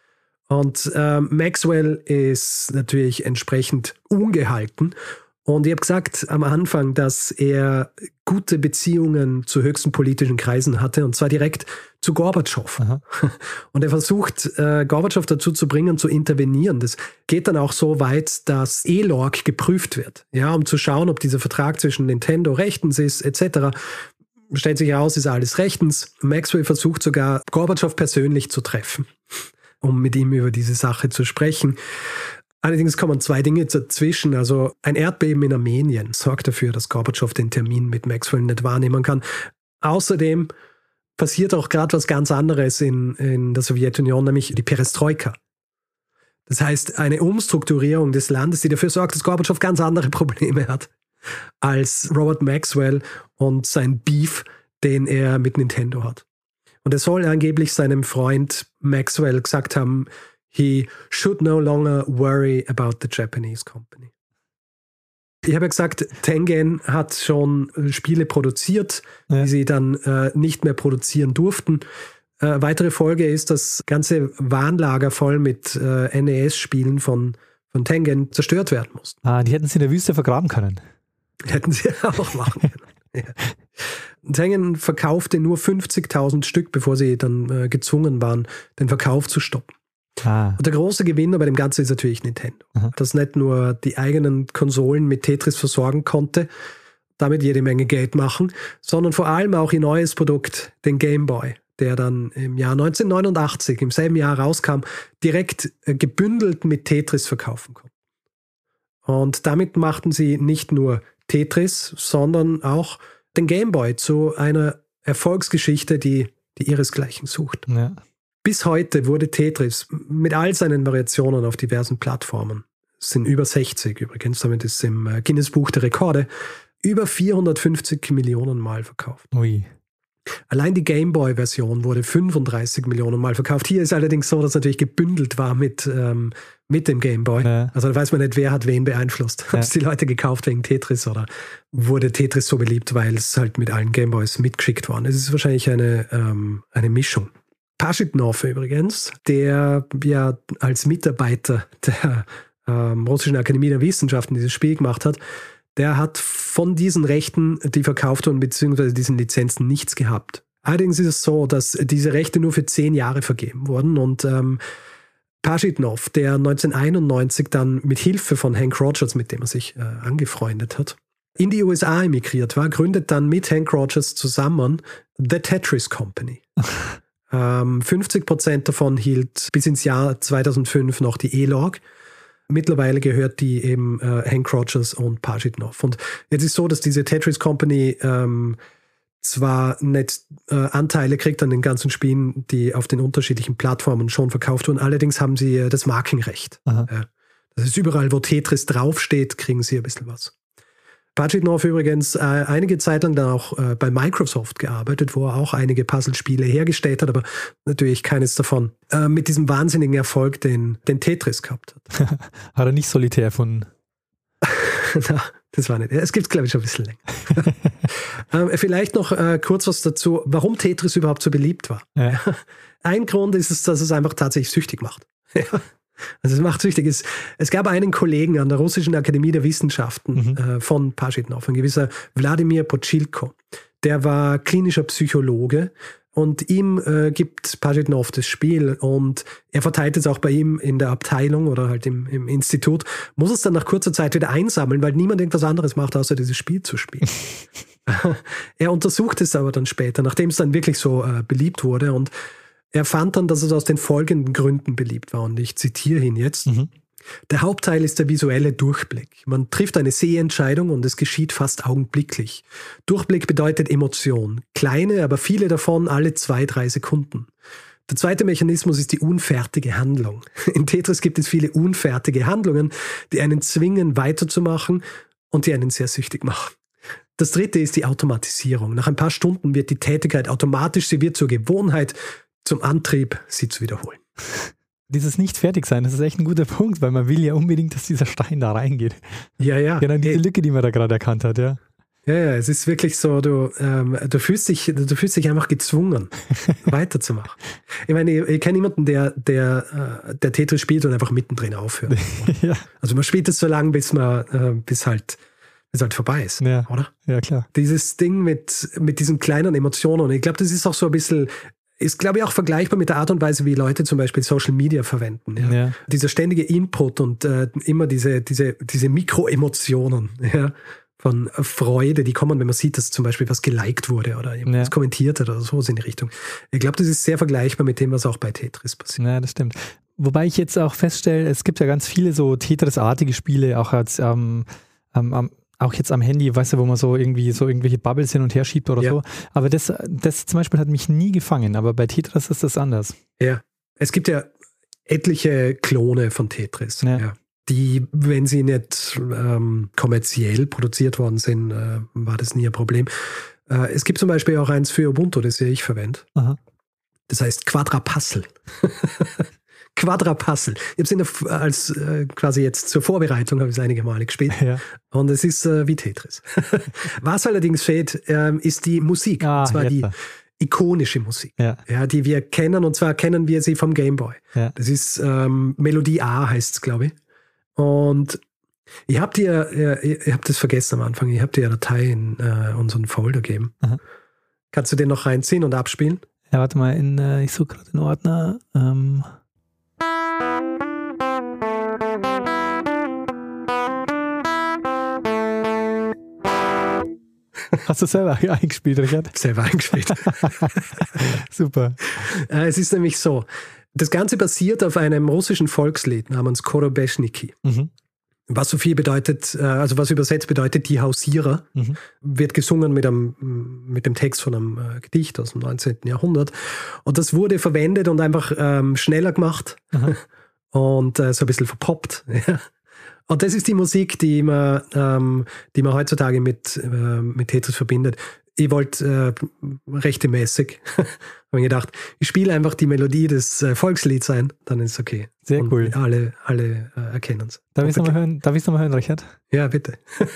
Und äh, Maxwell ist natürlich entsprechend ungehalten. Und ich habe gesagt am Anfang, dass er gute Beziehungen zu höchsten politischen Kreisen hatte, und zwar direkt zu Gorbatschow. Aha. Und er versucht, äh, Gorbatschow dazu zu bringen, zu intervenieren. Das geht dann auch so weit, dass E-Log geprüft wird, ja, um zu schauen, ob dieser Vertrag zwischen Nintendo rechtens ist, et cetera. Stellt sich heraus, ist alles rechtens. Maxwell versucht sogar, Gorbatschow persönlich zu treffen, um mit ihm über diese Sache zu sprechen. Allerdings kommen zwei Dinge dazwischen. Also ein Erdbeben in Armenien sorgt dafür, dass Gorbatschow den Termin mit Maxwell nicht wahrnehmen kann. Außerdem passiert auch gerade was ganz anderes in, in der Sowjetunion, nämlich die Perestroika. Das heißt, eine Umstrukturierung des Landes, die dafür sorgt, dass Gorbatschow ganz andere Probleme hat als Robert Maxwell und sein Beef, den er mit Nintendo hat. Und er soll angeblich seinem Freund Maxwell gesagt haben, he should no longer worry about the Japanese company. Ich habe ja gesagt, Tengen hat schon Spiele produziert, ja. die sie dann äh, nicht mehr produzieren durften. Äh, weitere Folge ist, dass ganze Warenlager voll mit äh, N E S-Spielen von, von Tengen zerstört werden mussten. Ah, die hätten sie in der Wüste vergraben können. Hätten sie auch machen können. Ja. Tengen verkaufte nur fünfzigtausend Stück, bevor sie dann äh, gezwungen waren, den Verkauf zu stoppen. Ah. Und der große Gewinner bei dem Ganzen ist natürlich Nintendo, Aha. das nicht nur die eigenen Konsolen mit Tetris versorgen konnte, damit jede Menge Geld machen, sondern vor allem auch ihr neues Produkt, den Game Boy, der dann im Jahr neunzehnhundertneunundachtzig, im selben Jahr rauskam, direkt gebündelt mit Tetris verkaufen konnten. Und damit machten sie nicht nur Tetris, sondern auch den Game Boy zu einer Erfolgsgeschichte, die, die ihresgleichen sucht. Ja. Bis heute wurde Tetris mit all seinen Variationen auf diversen Plattformen, es sind über sechzig übrigens, damit ist es im Guinness-Buch der Rekorde, über vierhundertfünfzig Millionen Mal verkauft. Ui. Allein die Gameboy-Version wurde fünfunddreißig Millionen Mal verkauft. Hier ist allerdings so, dass es natürlich gebündelt war mit, ähm, mit dem Gameboy. Ja. Also da weiß man nicht, wer hat wen beeinflusst. Ja. Haben es die Leute gekauft wegen Tetris oder wurde Tetris so beliebt, weil es halt mit allen Gameboys mitgeschickt worden ist. Es ist wahrscheinlich eine, ähm, eine Mischung. Pashitnov übrigens, der ja als Mitarbeiter der ähm, Russischen Akademie der Wissenschaften dieses Spiel gemacht hat, der hat von diesen Rechten, die verkauft wurden, beziehungsweise diesen Lizenzen nichts gehabt. Allerdings ist es so, dass diese Rechte nur für zehn Jahre vergeben wurden und ähm, Pashitnov, der neunzehnhunderteinundneunzig dann mit Hilfe von Hank Rogers, mit dem er sich äh, angefreundet hat, in die U S A emigriert war, gründet dann mit Hank Rogers zusammen The Tetris Company. Ähm, fünfzig Prozent davon hielt bis ins Jahr zweitausendfünf noch die E-Log. Mittlerweile gehört die eben äh, Hank Rogers und Pashitnov. Und jetzt ist so, dass diese Tetris Company, ähm, zwar nicht äh, Anteile kriegt an den ganzen Spielen, die auf den unterschiedlichen Plattformen schon verkauft wurden, allerdings haben sie äh, das Markenrecht. Äh, das ist überall, wo Tetris draufsteht, kriegen sie ein bisschen was. Pajitnov übrigens äh, einige Zeit lang dann auch äh, bei Microsoft gearbeitet, wo er auch einige Puzzlespiele hergestellt hat, aber natürlich keines davon äh, mit diesem wahnsinnigen Erfolg, den, den Tetris gehabt hat. Hat er nicht solitär erfunden? Na, das war nicht. Es gibt es, glaube ich, schon ein bisschen länger. ähm, vielleicht noch äh, kurz was dazu, warum Tetris überhaupt so beliebt war. Ja. Ein Grund ist es, dass es einfach tatsächlich süchtig macht. Also es macht süchtig. Es, es gab einen Kollegen an der Russischen Akademie der Wissenschaften mhm. äh, von Pajitnov, ein gewisser Wladimir Pochilko. Der war klinischer Psychologe und ihm äh, gibt Pajitnov das Spiel und er verteilt es auch bei ihm in der Abteilung oder halt im, im Institut, muss es dann nach kurzer Zeit wieder einsammeln, weil niemand irgendwas anderes macht, außer dieses Spiel zu spielen. Er untersucht es aber dann später, nachdem es dann wirklich so äh, beliebt wurde, und er fand dann, dass es aus den folgenden Gründen beliebt war, und ich zitiere ihn jetzt. Mhm. Der Hauptteil ist der visuelle Durchblick. Man trifft eine Sehentscheidung und es geschieht fast augenblicklich. Durchblick bedeutet Emotion. Kleine, aber viele davon alle zwei, drei Sekunden. Der zweite Mechanismus ist die unfertige Handlung. In Tetris gibt es viele unfertige Handlungen, die einen zwingen, weiterzumachen und die einen sehr süchtig machen. Das dritte ist die Automatisierung. Nach ein paar Stunden wird die Tätigkeit automatisch, sie wird zur Gewohnheit, zum Antrieb, sie zu wiederholen. Dieses Nicht-Fertig-Sein, das ist echt ein guter Punkt, weil man will ja unbedingt, dass dieser Stein da reingeht. Ja, ja. Genau, diese Lücke, die man da gerade erkannt hat, ja. Ja, ja, es ist wirklich so, du, ähm, du, fühlst dich, du fühlst dich einfach gezwungen, weiterzumachen. Ich meine, ich, ich kenne niemanden, der, der, äh, der Tetris spielt und einfach mittendrin aufhört. Ja. Also man spielt es so lange, bis man, äh, bis halt, bis halt vorbei ist, ja. Oder? Ja, klar. Dieses Ding mit, mit diesen kleinen Emotionen, und ich glaube, das ist auch so ein bisschen, ist, glaube ich, auch vergleichbar mit der Art und Weise, wie Leute zum Beispiel Social Media verwenden. Ja? Ja. Dieser ständige Input und äh, immer diese, diese, diese Mikroemotionen, ja, von Freude, die kommen, wenn man sieht, dass zum Beispiel was geliked wurde oder jemand ja. was kommentiert hat oder so in die Richtung. Ich glaube, das ist sehr vergleichbar mit dem, was auch bei Tetris passiert. Ja, das stimmt. Wobei ich jetzt auch feststelle, es gibt ja ganz viele so Tetris-artige Spiele, auch als ähm, ähm, auch jetzt am Handy, weißt du, wo man so irgendwie so irgendwelche Bubbles hin und her schiebt oder ja. so. Aber das, das zum Beispiel hat mich nie gefangen, aber bei Tetris ist das anders. Ja, es gibt ja etliche Klone von Tetris, ja. Ja, die, wenn sie nicht ähm, kommerziell produziert worden sind, äh, war das nie ein Problem. Äh, es gibt zum Beispiel auch eins für Ubuntu, das ja ich verwende. Aha. Das heißt Quadrapuzzle. Quadrapuzzle. Ich habe es als äh, quasi jetzt zur Vorbereitung habe ich es einige Male gespielt. Ja. Und es ist äh, wie Tetris. Was allerdings fehlt, äh, ist die Musik. Ah, und zwar jetzt. Die ikonische Musik, ja. Ja, die wir kennen. Und zwar kennen wir sie vom Gameboy. Ja. Das ist ähm, Melodie A, heißt es, glaube ich. Und ich habe dir, äh, ich habe das vergessen am Anfang, ich habe dir eine Datei in äh, unseren Folder gegeben. Aha. Kannst du den noch reinziehen und abspielen? Ja, warte mal, in, äh, ich suche gerade den Ordner. Ähm Hast du selber eingespielt, Richard? Selber eingespielt. Super. Es ist nämlich so, das Ganze basiert auf einem russischen Volkslied namens Korobeshniki. Mhm. Was so viel bedeutet, also was übersetzt bedeutet, die Hausierer, mhm. wird gesungen mit, einem, mit dem Text von einem Gedicht aus dem neunzehnten Jahrhundert. Und das wurde verwendet und einfach ähm, schneller gemacht mhm. und äh, so ein bisschen verpoppt. Ja. Und das ist die Musik, die man, ähm, die man heutzutage mit, äh, mit Tetris verbindet. Ich wollte äh, rechtmäßig, habe mir gedacht, ich spiele einfach die Melodie des äh, Volkslieds ein, dann ist es okay. Sehr und cool. Alle, alle äh, erkennen es. Darf ich es nochmal hören, darf ich's noch mal hören, Richard? Ja, bitte.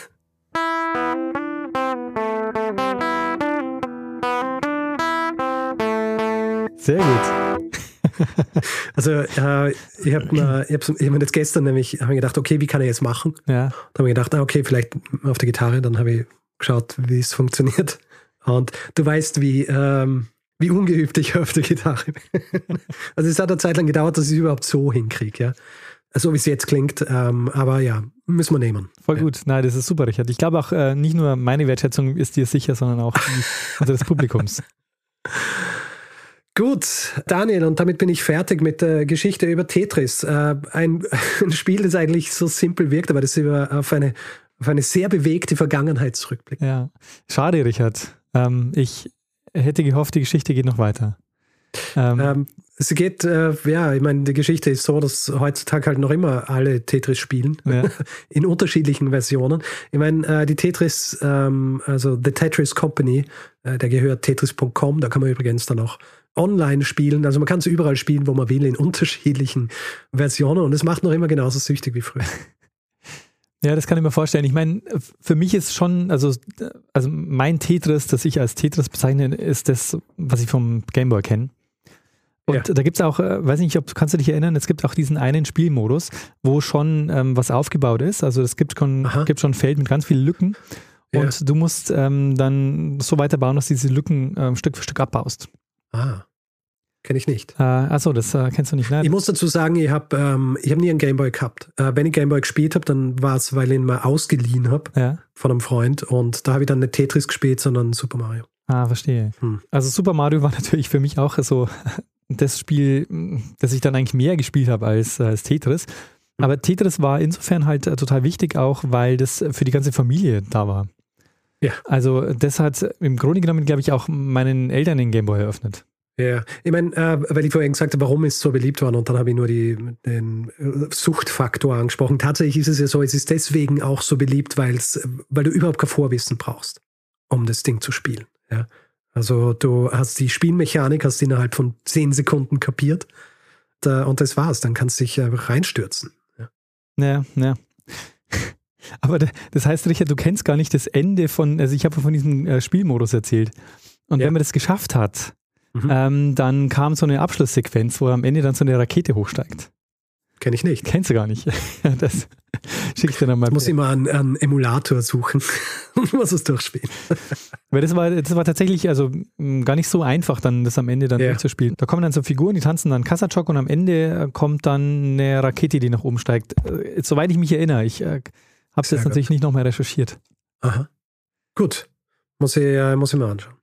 Sehr gut. Also äh, ich habe mir, ich hab, ich hab mir das gestern nämlich hab mir gedacht, okay, wie kann ich jetzt machen? Ja. Dann habe ich gedacht, ah, okay, vielleicht auf der Gitarre. Dann habe ich geschaut, wie es funktioniert. Und du weißt, wie, ähm, wie ungeübt ich auf der Gitarre bin. Also es hat eine Zeit lang gedauert, dass ich es überhaupt so hinkriege. Ja? So wie es jetzt klingt. Ähm, aber ja, müssen wir nehmen. Voll ja. gut. Nein, das ist super, Richard. Ich glaube auch, äh, nicht nur meine Wertschätzung ist dir sicher, sondern auch die unseres Publikums. Gut, Daniel, und damit bin ich fertig mit der Geschichte über Tetris. Äh, ein, ein Spiel, das eigentlich so simpel wirkt, aber das über, auf, eine, auf eine sehr bewegte Vergangenheit zurückblickt. Ja, schade, Richard. Ähm, ich hätte gehofft, die Geschichte geht noch weiter. Ähm, ähm, sie geht, äh, ja, ich meine, die Geschichte ist so, dass heutzutage halt noch immer alle Tetris spielen, ja. in unterschiedlichen Versionen. Ich meine, äh, die Tetris, ähm, also The Tetris Company, äh, der gehört Tetris Punkt com, da kann man übrigens dann auch online spielen. Also man kann es überall spielen, wo man will, in unterschiedlichen Versionen und es macht noch immer genauso süchtig wie früher. Ja, das kann ich mir vorstellen. Ich meine, für mich ist schon, also, also mein Tetris, das ich als Tetris bezeichne, ist das, was ich vom Gameboy kenne. Und ja. da gibt es auch, weiß nicht, ob kannst du dich erinnern, es gibt auch diesen einen Spielmodus, wo schon ähm, was aufgebaut ist. Also es gibt schon, gibt schon ein Feld mit ganz vielen Lücken und ja. du musst ähm, dann so weiterbauen, dass du diese Lücken ähm, Stück für Stück abbaust. Ah, kenne ich nicht. Äh, achso, das äh, kennst du nicht. Nein. Ich muss dazu sagen, ich habe ähm, hab nie einen Gameboy gehabt. Äh, wenn ich Gameboy gespielt habe, dann war es, weil ich ihn mal ausgeliehen habe ja. von einem Freund und da habe ich dann nicht Tetris gespielt, sondern Super Mario. Ah, verstehe. Hm. Also Super Mario war natürlich für mich auch so das Spiel, das ich dann eigentlich mehr gespielt habe als, als Tetris. Aber Tetris war insofern halt total wichtig auch, weil das für die ganze Familie da war. Ja. Also das hat im Grunde genommen, glaube ich, auch meinen Eltern den Gameboy eröffnet. Ja, ich meine, äh, weil ich vorhin gesagt habe, warum ist es so beliebt worden und dann habe ich nur die, den Suchtfaktor angesprochen. Tatsächlich ist es ja so, es ist deswegen auch so beliebt, weil's, weil du überhaupt kein Vorwissen brauchst, um das Ding zu spielen. Ja. Also du hast die Spielmechanik, hast die innerhalb von zehn Sekunden kapiert da, und das war's. Dann kannst du dich einfach reinstürzen. Ja, ja. ja. Aber das heißt, Richard, du kennst gar nicht das Ende von, also ich habe von diesem äh, Spielmodus erzählt. Und ja. wenn man das geschafft hat, mhm. ähm, dann kam so eine Abschlusssequenz, wo am Ende dann so eine Rakete hochsteigt. Kenn ich nicht. Kennst du gar nicht. Das schicke ich dir dann mal. Muss ich mal einen, einen Emulator suchen und muss es durchspielen. Weil das war, das war tatsächlich also gar nicht so einfach, dann das am Ende dann ja. durchzuspielen. Da kommen dann so Figuren, die tanzen dann Kasachok und am Ende kommt dann eine Rakete, die nach oben steigt. Soweit ich mich erinnere, ich äh, habe es jetzt natürlich nicht nochmal recherchiert. Aha. Gut. Muss ich, äh, muss ich mal anschauen.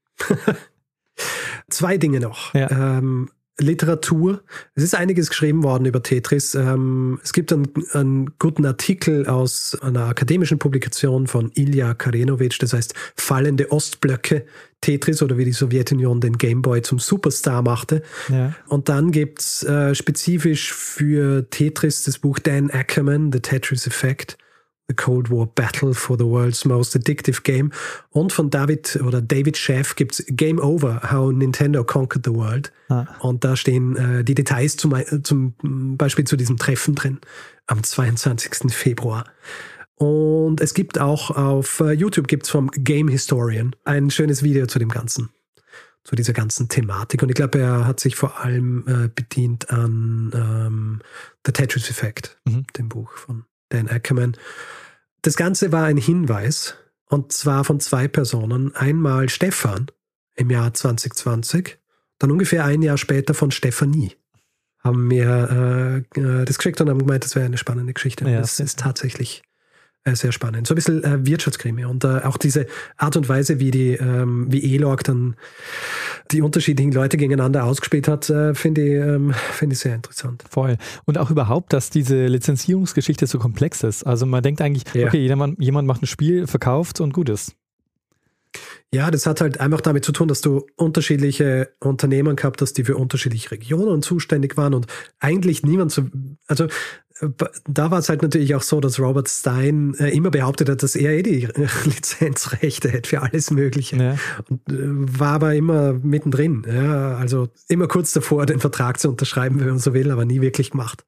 Zwei Dinge noch. Ja. Ähm, Literatur. Es ist einiges geschrieben worden über Tetris. Ähm, es gibt einen, einen guten Artikel aus einer akademischen Publikation von Ilya Karenovic, das heißt Fallende Ostblöcke, Tetris oder wie die Sowjetunion den Gameboy zum Superstar machte. Ja. Und dann gibt es äh, spezifisch für Tetris das Buch Dan Ackerman, The Tetris Effect, The Cold War Battle for the World's Most Addictive Game. Und von David oder David Sheff gibt es Game Over, How Nintendo Conquered the World. Ah. Und da stehen äh, die Details zum, zum Beispiel zu diesem Treffen drin am zweiundzwanzigsten Februar. Und es gibt auch auf uh, YouTube gibt's vom Game Historian ein schönes Video zu dem Ganzen, zu dieser ganzen Thematik. Und ich glaube, er hat sich vor allem äh, bedient an ähm, The Tetris Effect, mhm. dem Buch von Dan Ackerman. Das Ganze war ein Hinweis, und zwar von zwei Personen. Einmal Stefan im Jahr zwanzig zwanzig, dann ungefähr ein Jahr später von Stefanie. Haben mir äh, das geschickt und haben gemeint, das wäre eine spannende Geschichte. Ja, das ist tatsächlich äh, sehr spannend. So ein bisschen äh, Wirtschaftskrimi und äh, auch diese Art und Weise, wie die ähm, wie E-Log dann die unterschiedlichen Leute gegeneinander ausgespielt hat, äh, finde ich, ähm, find ich sehr interessant. Voll. Und auch überhaupt, dass diese Lizenzierungsgeschichte so komplex ist. Also man denkt eigentlich, ja. okay, jemand, jemand macht ein Spiel, verkauft und gut ist. Ja, das hat halt einfach damit zu tun, dass du unterschiedliche Unternehmen gehabt hast, die für unterschiedliche Regionen zuständig waren und eigentlich niemand so, also da war es halt natürlich auch so, dass Robert Stein äh, immer behauptet hat, dass er eh die Lizenzrechte hätte für alles Mögliche. Ja. Und äh, war aber immer mittendrin. Ja, also immer kurz davor, den Vertrag zu unterschreiben, wenn man so will, aber nie wirklich gemacht.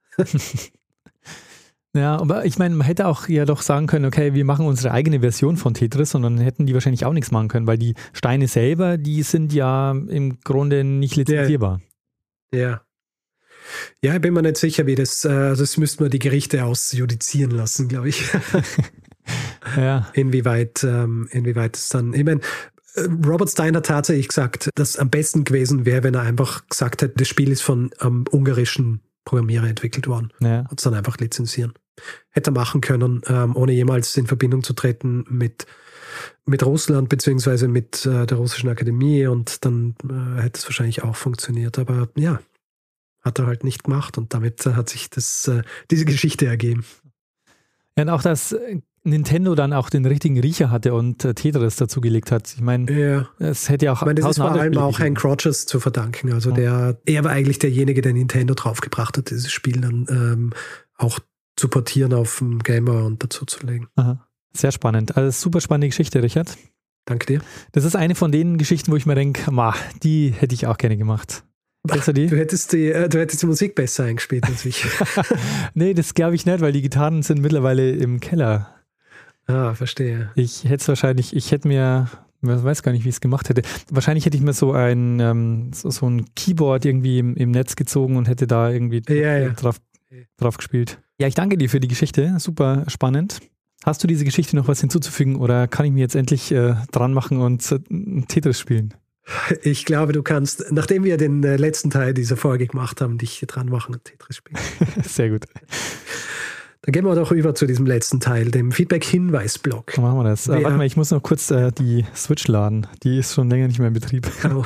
Ja, aber ich meine, man hätte auch ja doch sagen können, okay, wir machen unsere eigene Version von Tetris und dann hätten die wahrscheinlich auch nichts machen können, weil die Steine selber, die sind ja im Grunde nicht lizenzierbar. Ja. Ja, ja ich bin mir nicht sicher, wie das, also das müssten wir die Gerichte ausjudizieren lassen, glaube ich. Ja. Inwieweit, ähm, inwieweit es dann, ich meine, Robert Stein hat tatsächlich gesagt, dass am besten gewesen wäre, wenn er einfach gesagt hätte, das Spiel ist von einem ungarischen Programmierer entwickelt worden. Ja. Und es dann einfach lizenzieren. Hätte er machen können, ähm, ohne jemals in Verbindung zu treten mit, mit Russland beziehungsweise mit äh, der russischen Akademie und dann äh, hätte es wahrscheinlich auch funktioniert. Aber ja, hat er halt nicht gemacht und damit äh, hat sich das, äh, diese Geschichte ergeben. Ja, und auch das, Nintendo dann auch den richtigen Riecher hatte und äh, Tetris dazugelegt hat. Ich meine, ja. es hätte ja auch. Ich meine, das ist vor allem Spiele auch Hank Rogers zu verdanken. Also ja. der, er war eigentlich derjenige, der Nintendo draufgebracht hat, dieses Spiel dann ähm, auch zu portieren auf dem Game Boy und dazu zu legen. Aha. Sehr spannend. Also super spannende Geschichte, Richard. Danke dir. Das ist eine von den Geschichten, wo ich mir denke, ma, die hätte ich auch gerne gemacht. Kennst du die? Du hättest die, äh, du hättest die Musik besser eingespielt als ich. Nee, das glaube ich nicht, weil die Gitarren sind mittlerweile im Keller. Ah, verstehe. Ich hätte es wahrscheinlich, ich hätte mir, ich weiß gar nicht, wie ich es gemacht hätte. Wahrscheinlich hätte ich mir so ein, ähm, so, so ein Keyboard irgendwie im, im Netz gezogen und hätte da irgendwie ja, ja. Drauf, drauf gespielt. Ja, ich danke dir für die Geschichte. Super spannend. Hast du diese Geschichte noch was hinzuzufügen oder kann ich mir jetzt endlich äh, dran machen und äh, Tetris spielen? Ich glaube, du kannst, nachdem wir den äh, letzten Teil dieser Folge gemacht haben, dich dran machen und Tetris spielen. Sehr gut. Dann gehen wir doch über zu diesem letzten Teil, dem Feedback-Hinweis-Block. Machen wir das. Äh, warte mal, ich muss noch kurz äh, die Switch laden. Die ist schon länger nicht mehr in Betrieb. Oh.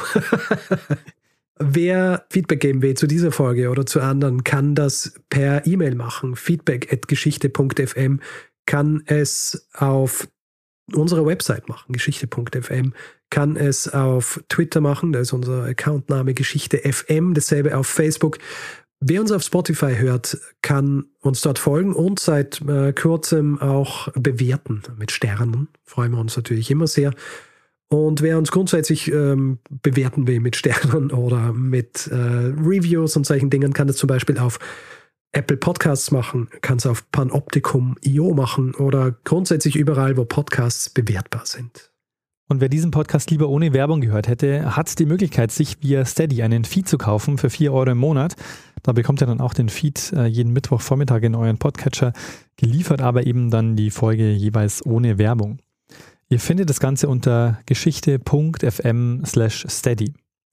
Wer Feedback geben will zu dieser Folge oder zu anderen, kann das per E-Mail machen. feedback at geschichte punkt f m, kann es auf unserer Website machen, geschichte punkt f m, kann es auf Twitter machen, da ist unser Accountname Geschichte F M, dasselbe auf Facebook. Wer uns auf Spotify hört, kann uns dort folgen und seit äh, kurzem auch bewerten mit Sternen. Freuen wir uns natürlich immer sehr. Und wer uns grundsätzlich ähm, bewerten will mit Sternen oder mit äh, Reviews und solchen Dingen, kann das zum Beispiel auf Apple Podcasts machen, kann es auf panoptikum punkt i o machen oder grundsätzlich überall, wo Podcasts bewertbar sind. Und wer diesen Podcast lieber ohne Werbung gehört hätte, hat die Möglichkeit, sich via Steady einen Feed zu kaufen für vier Euro im Monat. Da bekommt ihr dann auch den Feed äh, jeden Mittwochvormittag in euren Podcatcher geliefert, aber eben dann die Folge jeweils ohne Werbung. Ihr findet das Ganze unter geschichte punkt f m slash steady.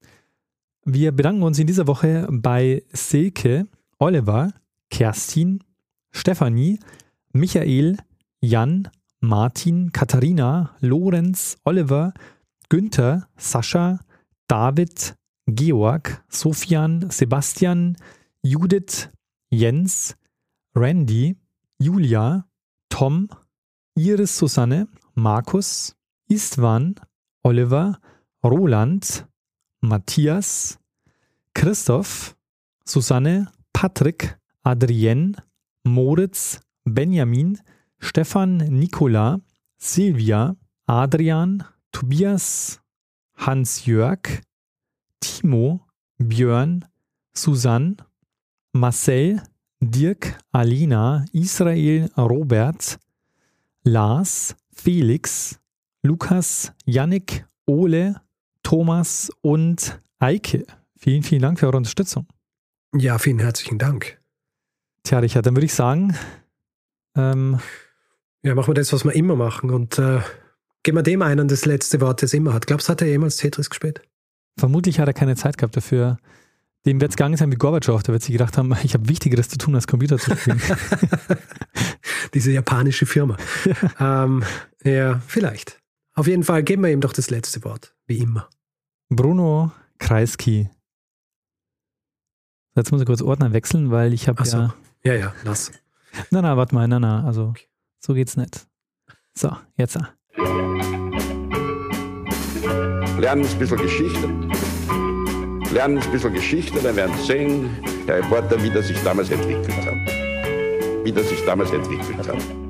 Wir bedanken uns in dieser Woche bei Silke, Oliver, Kerstin, Stefanie, Michael, Jan, Martin, Katharina, Lorenz, Oliver, Günther, Sascha, David, Georg, Sofian, Sebastian, Judith, Jens, Randy, Julia, Tom, Iris Susanne, Markus, Istvan, Oliver, Roland, Matthias, Christoph, Susanne, Patrick, Adrienne, Moritz, Benjamin, Stefan, Nicola, Silvia, Adrian, Tobias, Hans-Jörg, Timo, Björn, Susanne, Marcel, Dirk, Alina, Israel, Robert, Lars, Felix, Lukas, Yannick, Ole, Thomas und Eike. Vielen, vielen Dank für eure Unterstützung. Ja, vielen herzlichen Dank. Tja, Richard, dann würde ich sagen, ähm, ja, machen wir das, was wir immer machen und äh, geben wir dem einen das letzte Wort, das immer hat. Glaubst du, hat er jemals Tetris gespielt? Vermutlich hat er keine Zeit gehabt dafür. Dem wird es gegangen sein wie Gorbatschow, der wird sich gedacht haben, ich habe Wichtigeres zu tun, als Computer zu spielen. Diese japanische Firma. Ja. Ähm, ja, vielleicht. Auf jeden Fall geben wir ihm doch das letzte Wort, wie immer. Bruno Kreisky. Jetzt muss ich kurz Ordner wechseln, weil ich habe so. ja... Ja, ja, lass. Na, na, warte mal, na, na, also so geht's nicht. So, jetzt. Lernen ein bisschen Geschichte. Lernen ein bisschen Geschichte, dann werden Sie sehen, der Reporter, wie das sich damals entwickelt hat. Wie das sich damals entwickelt hat.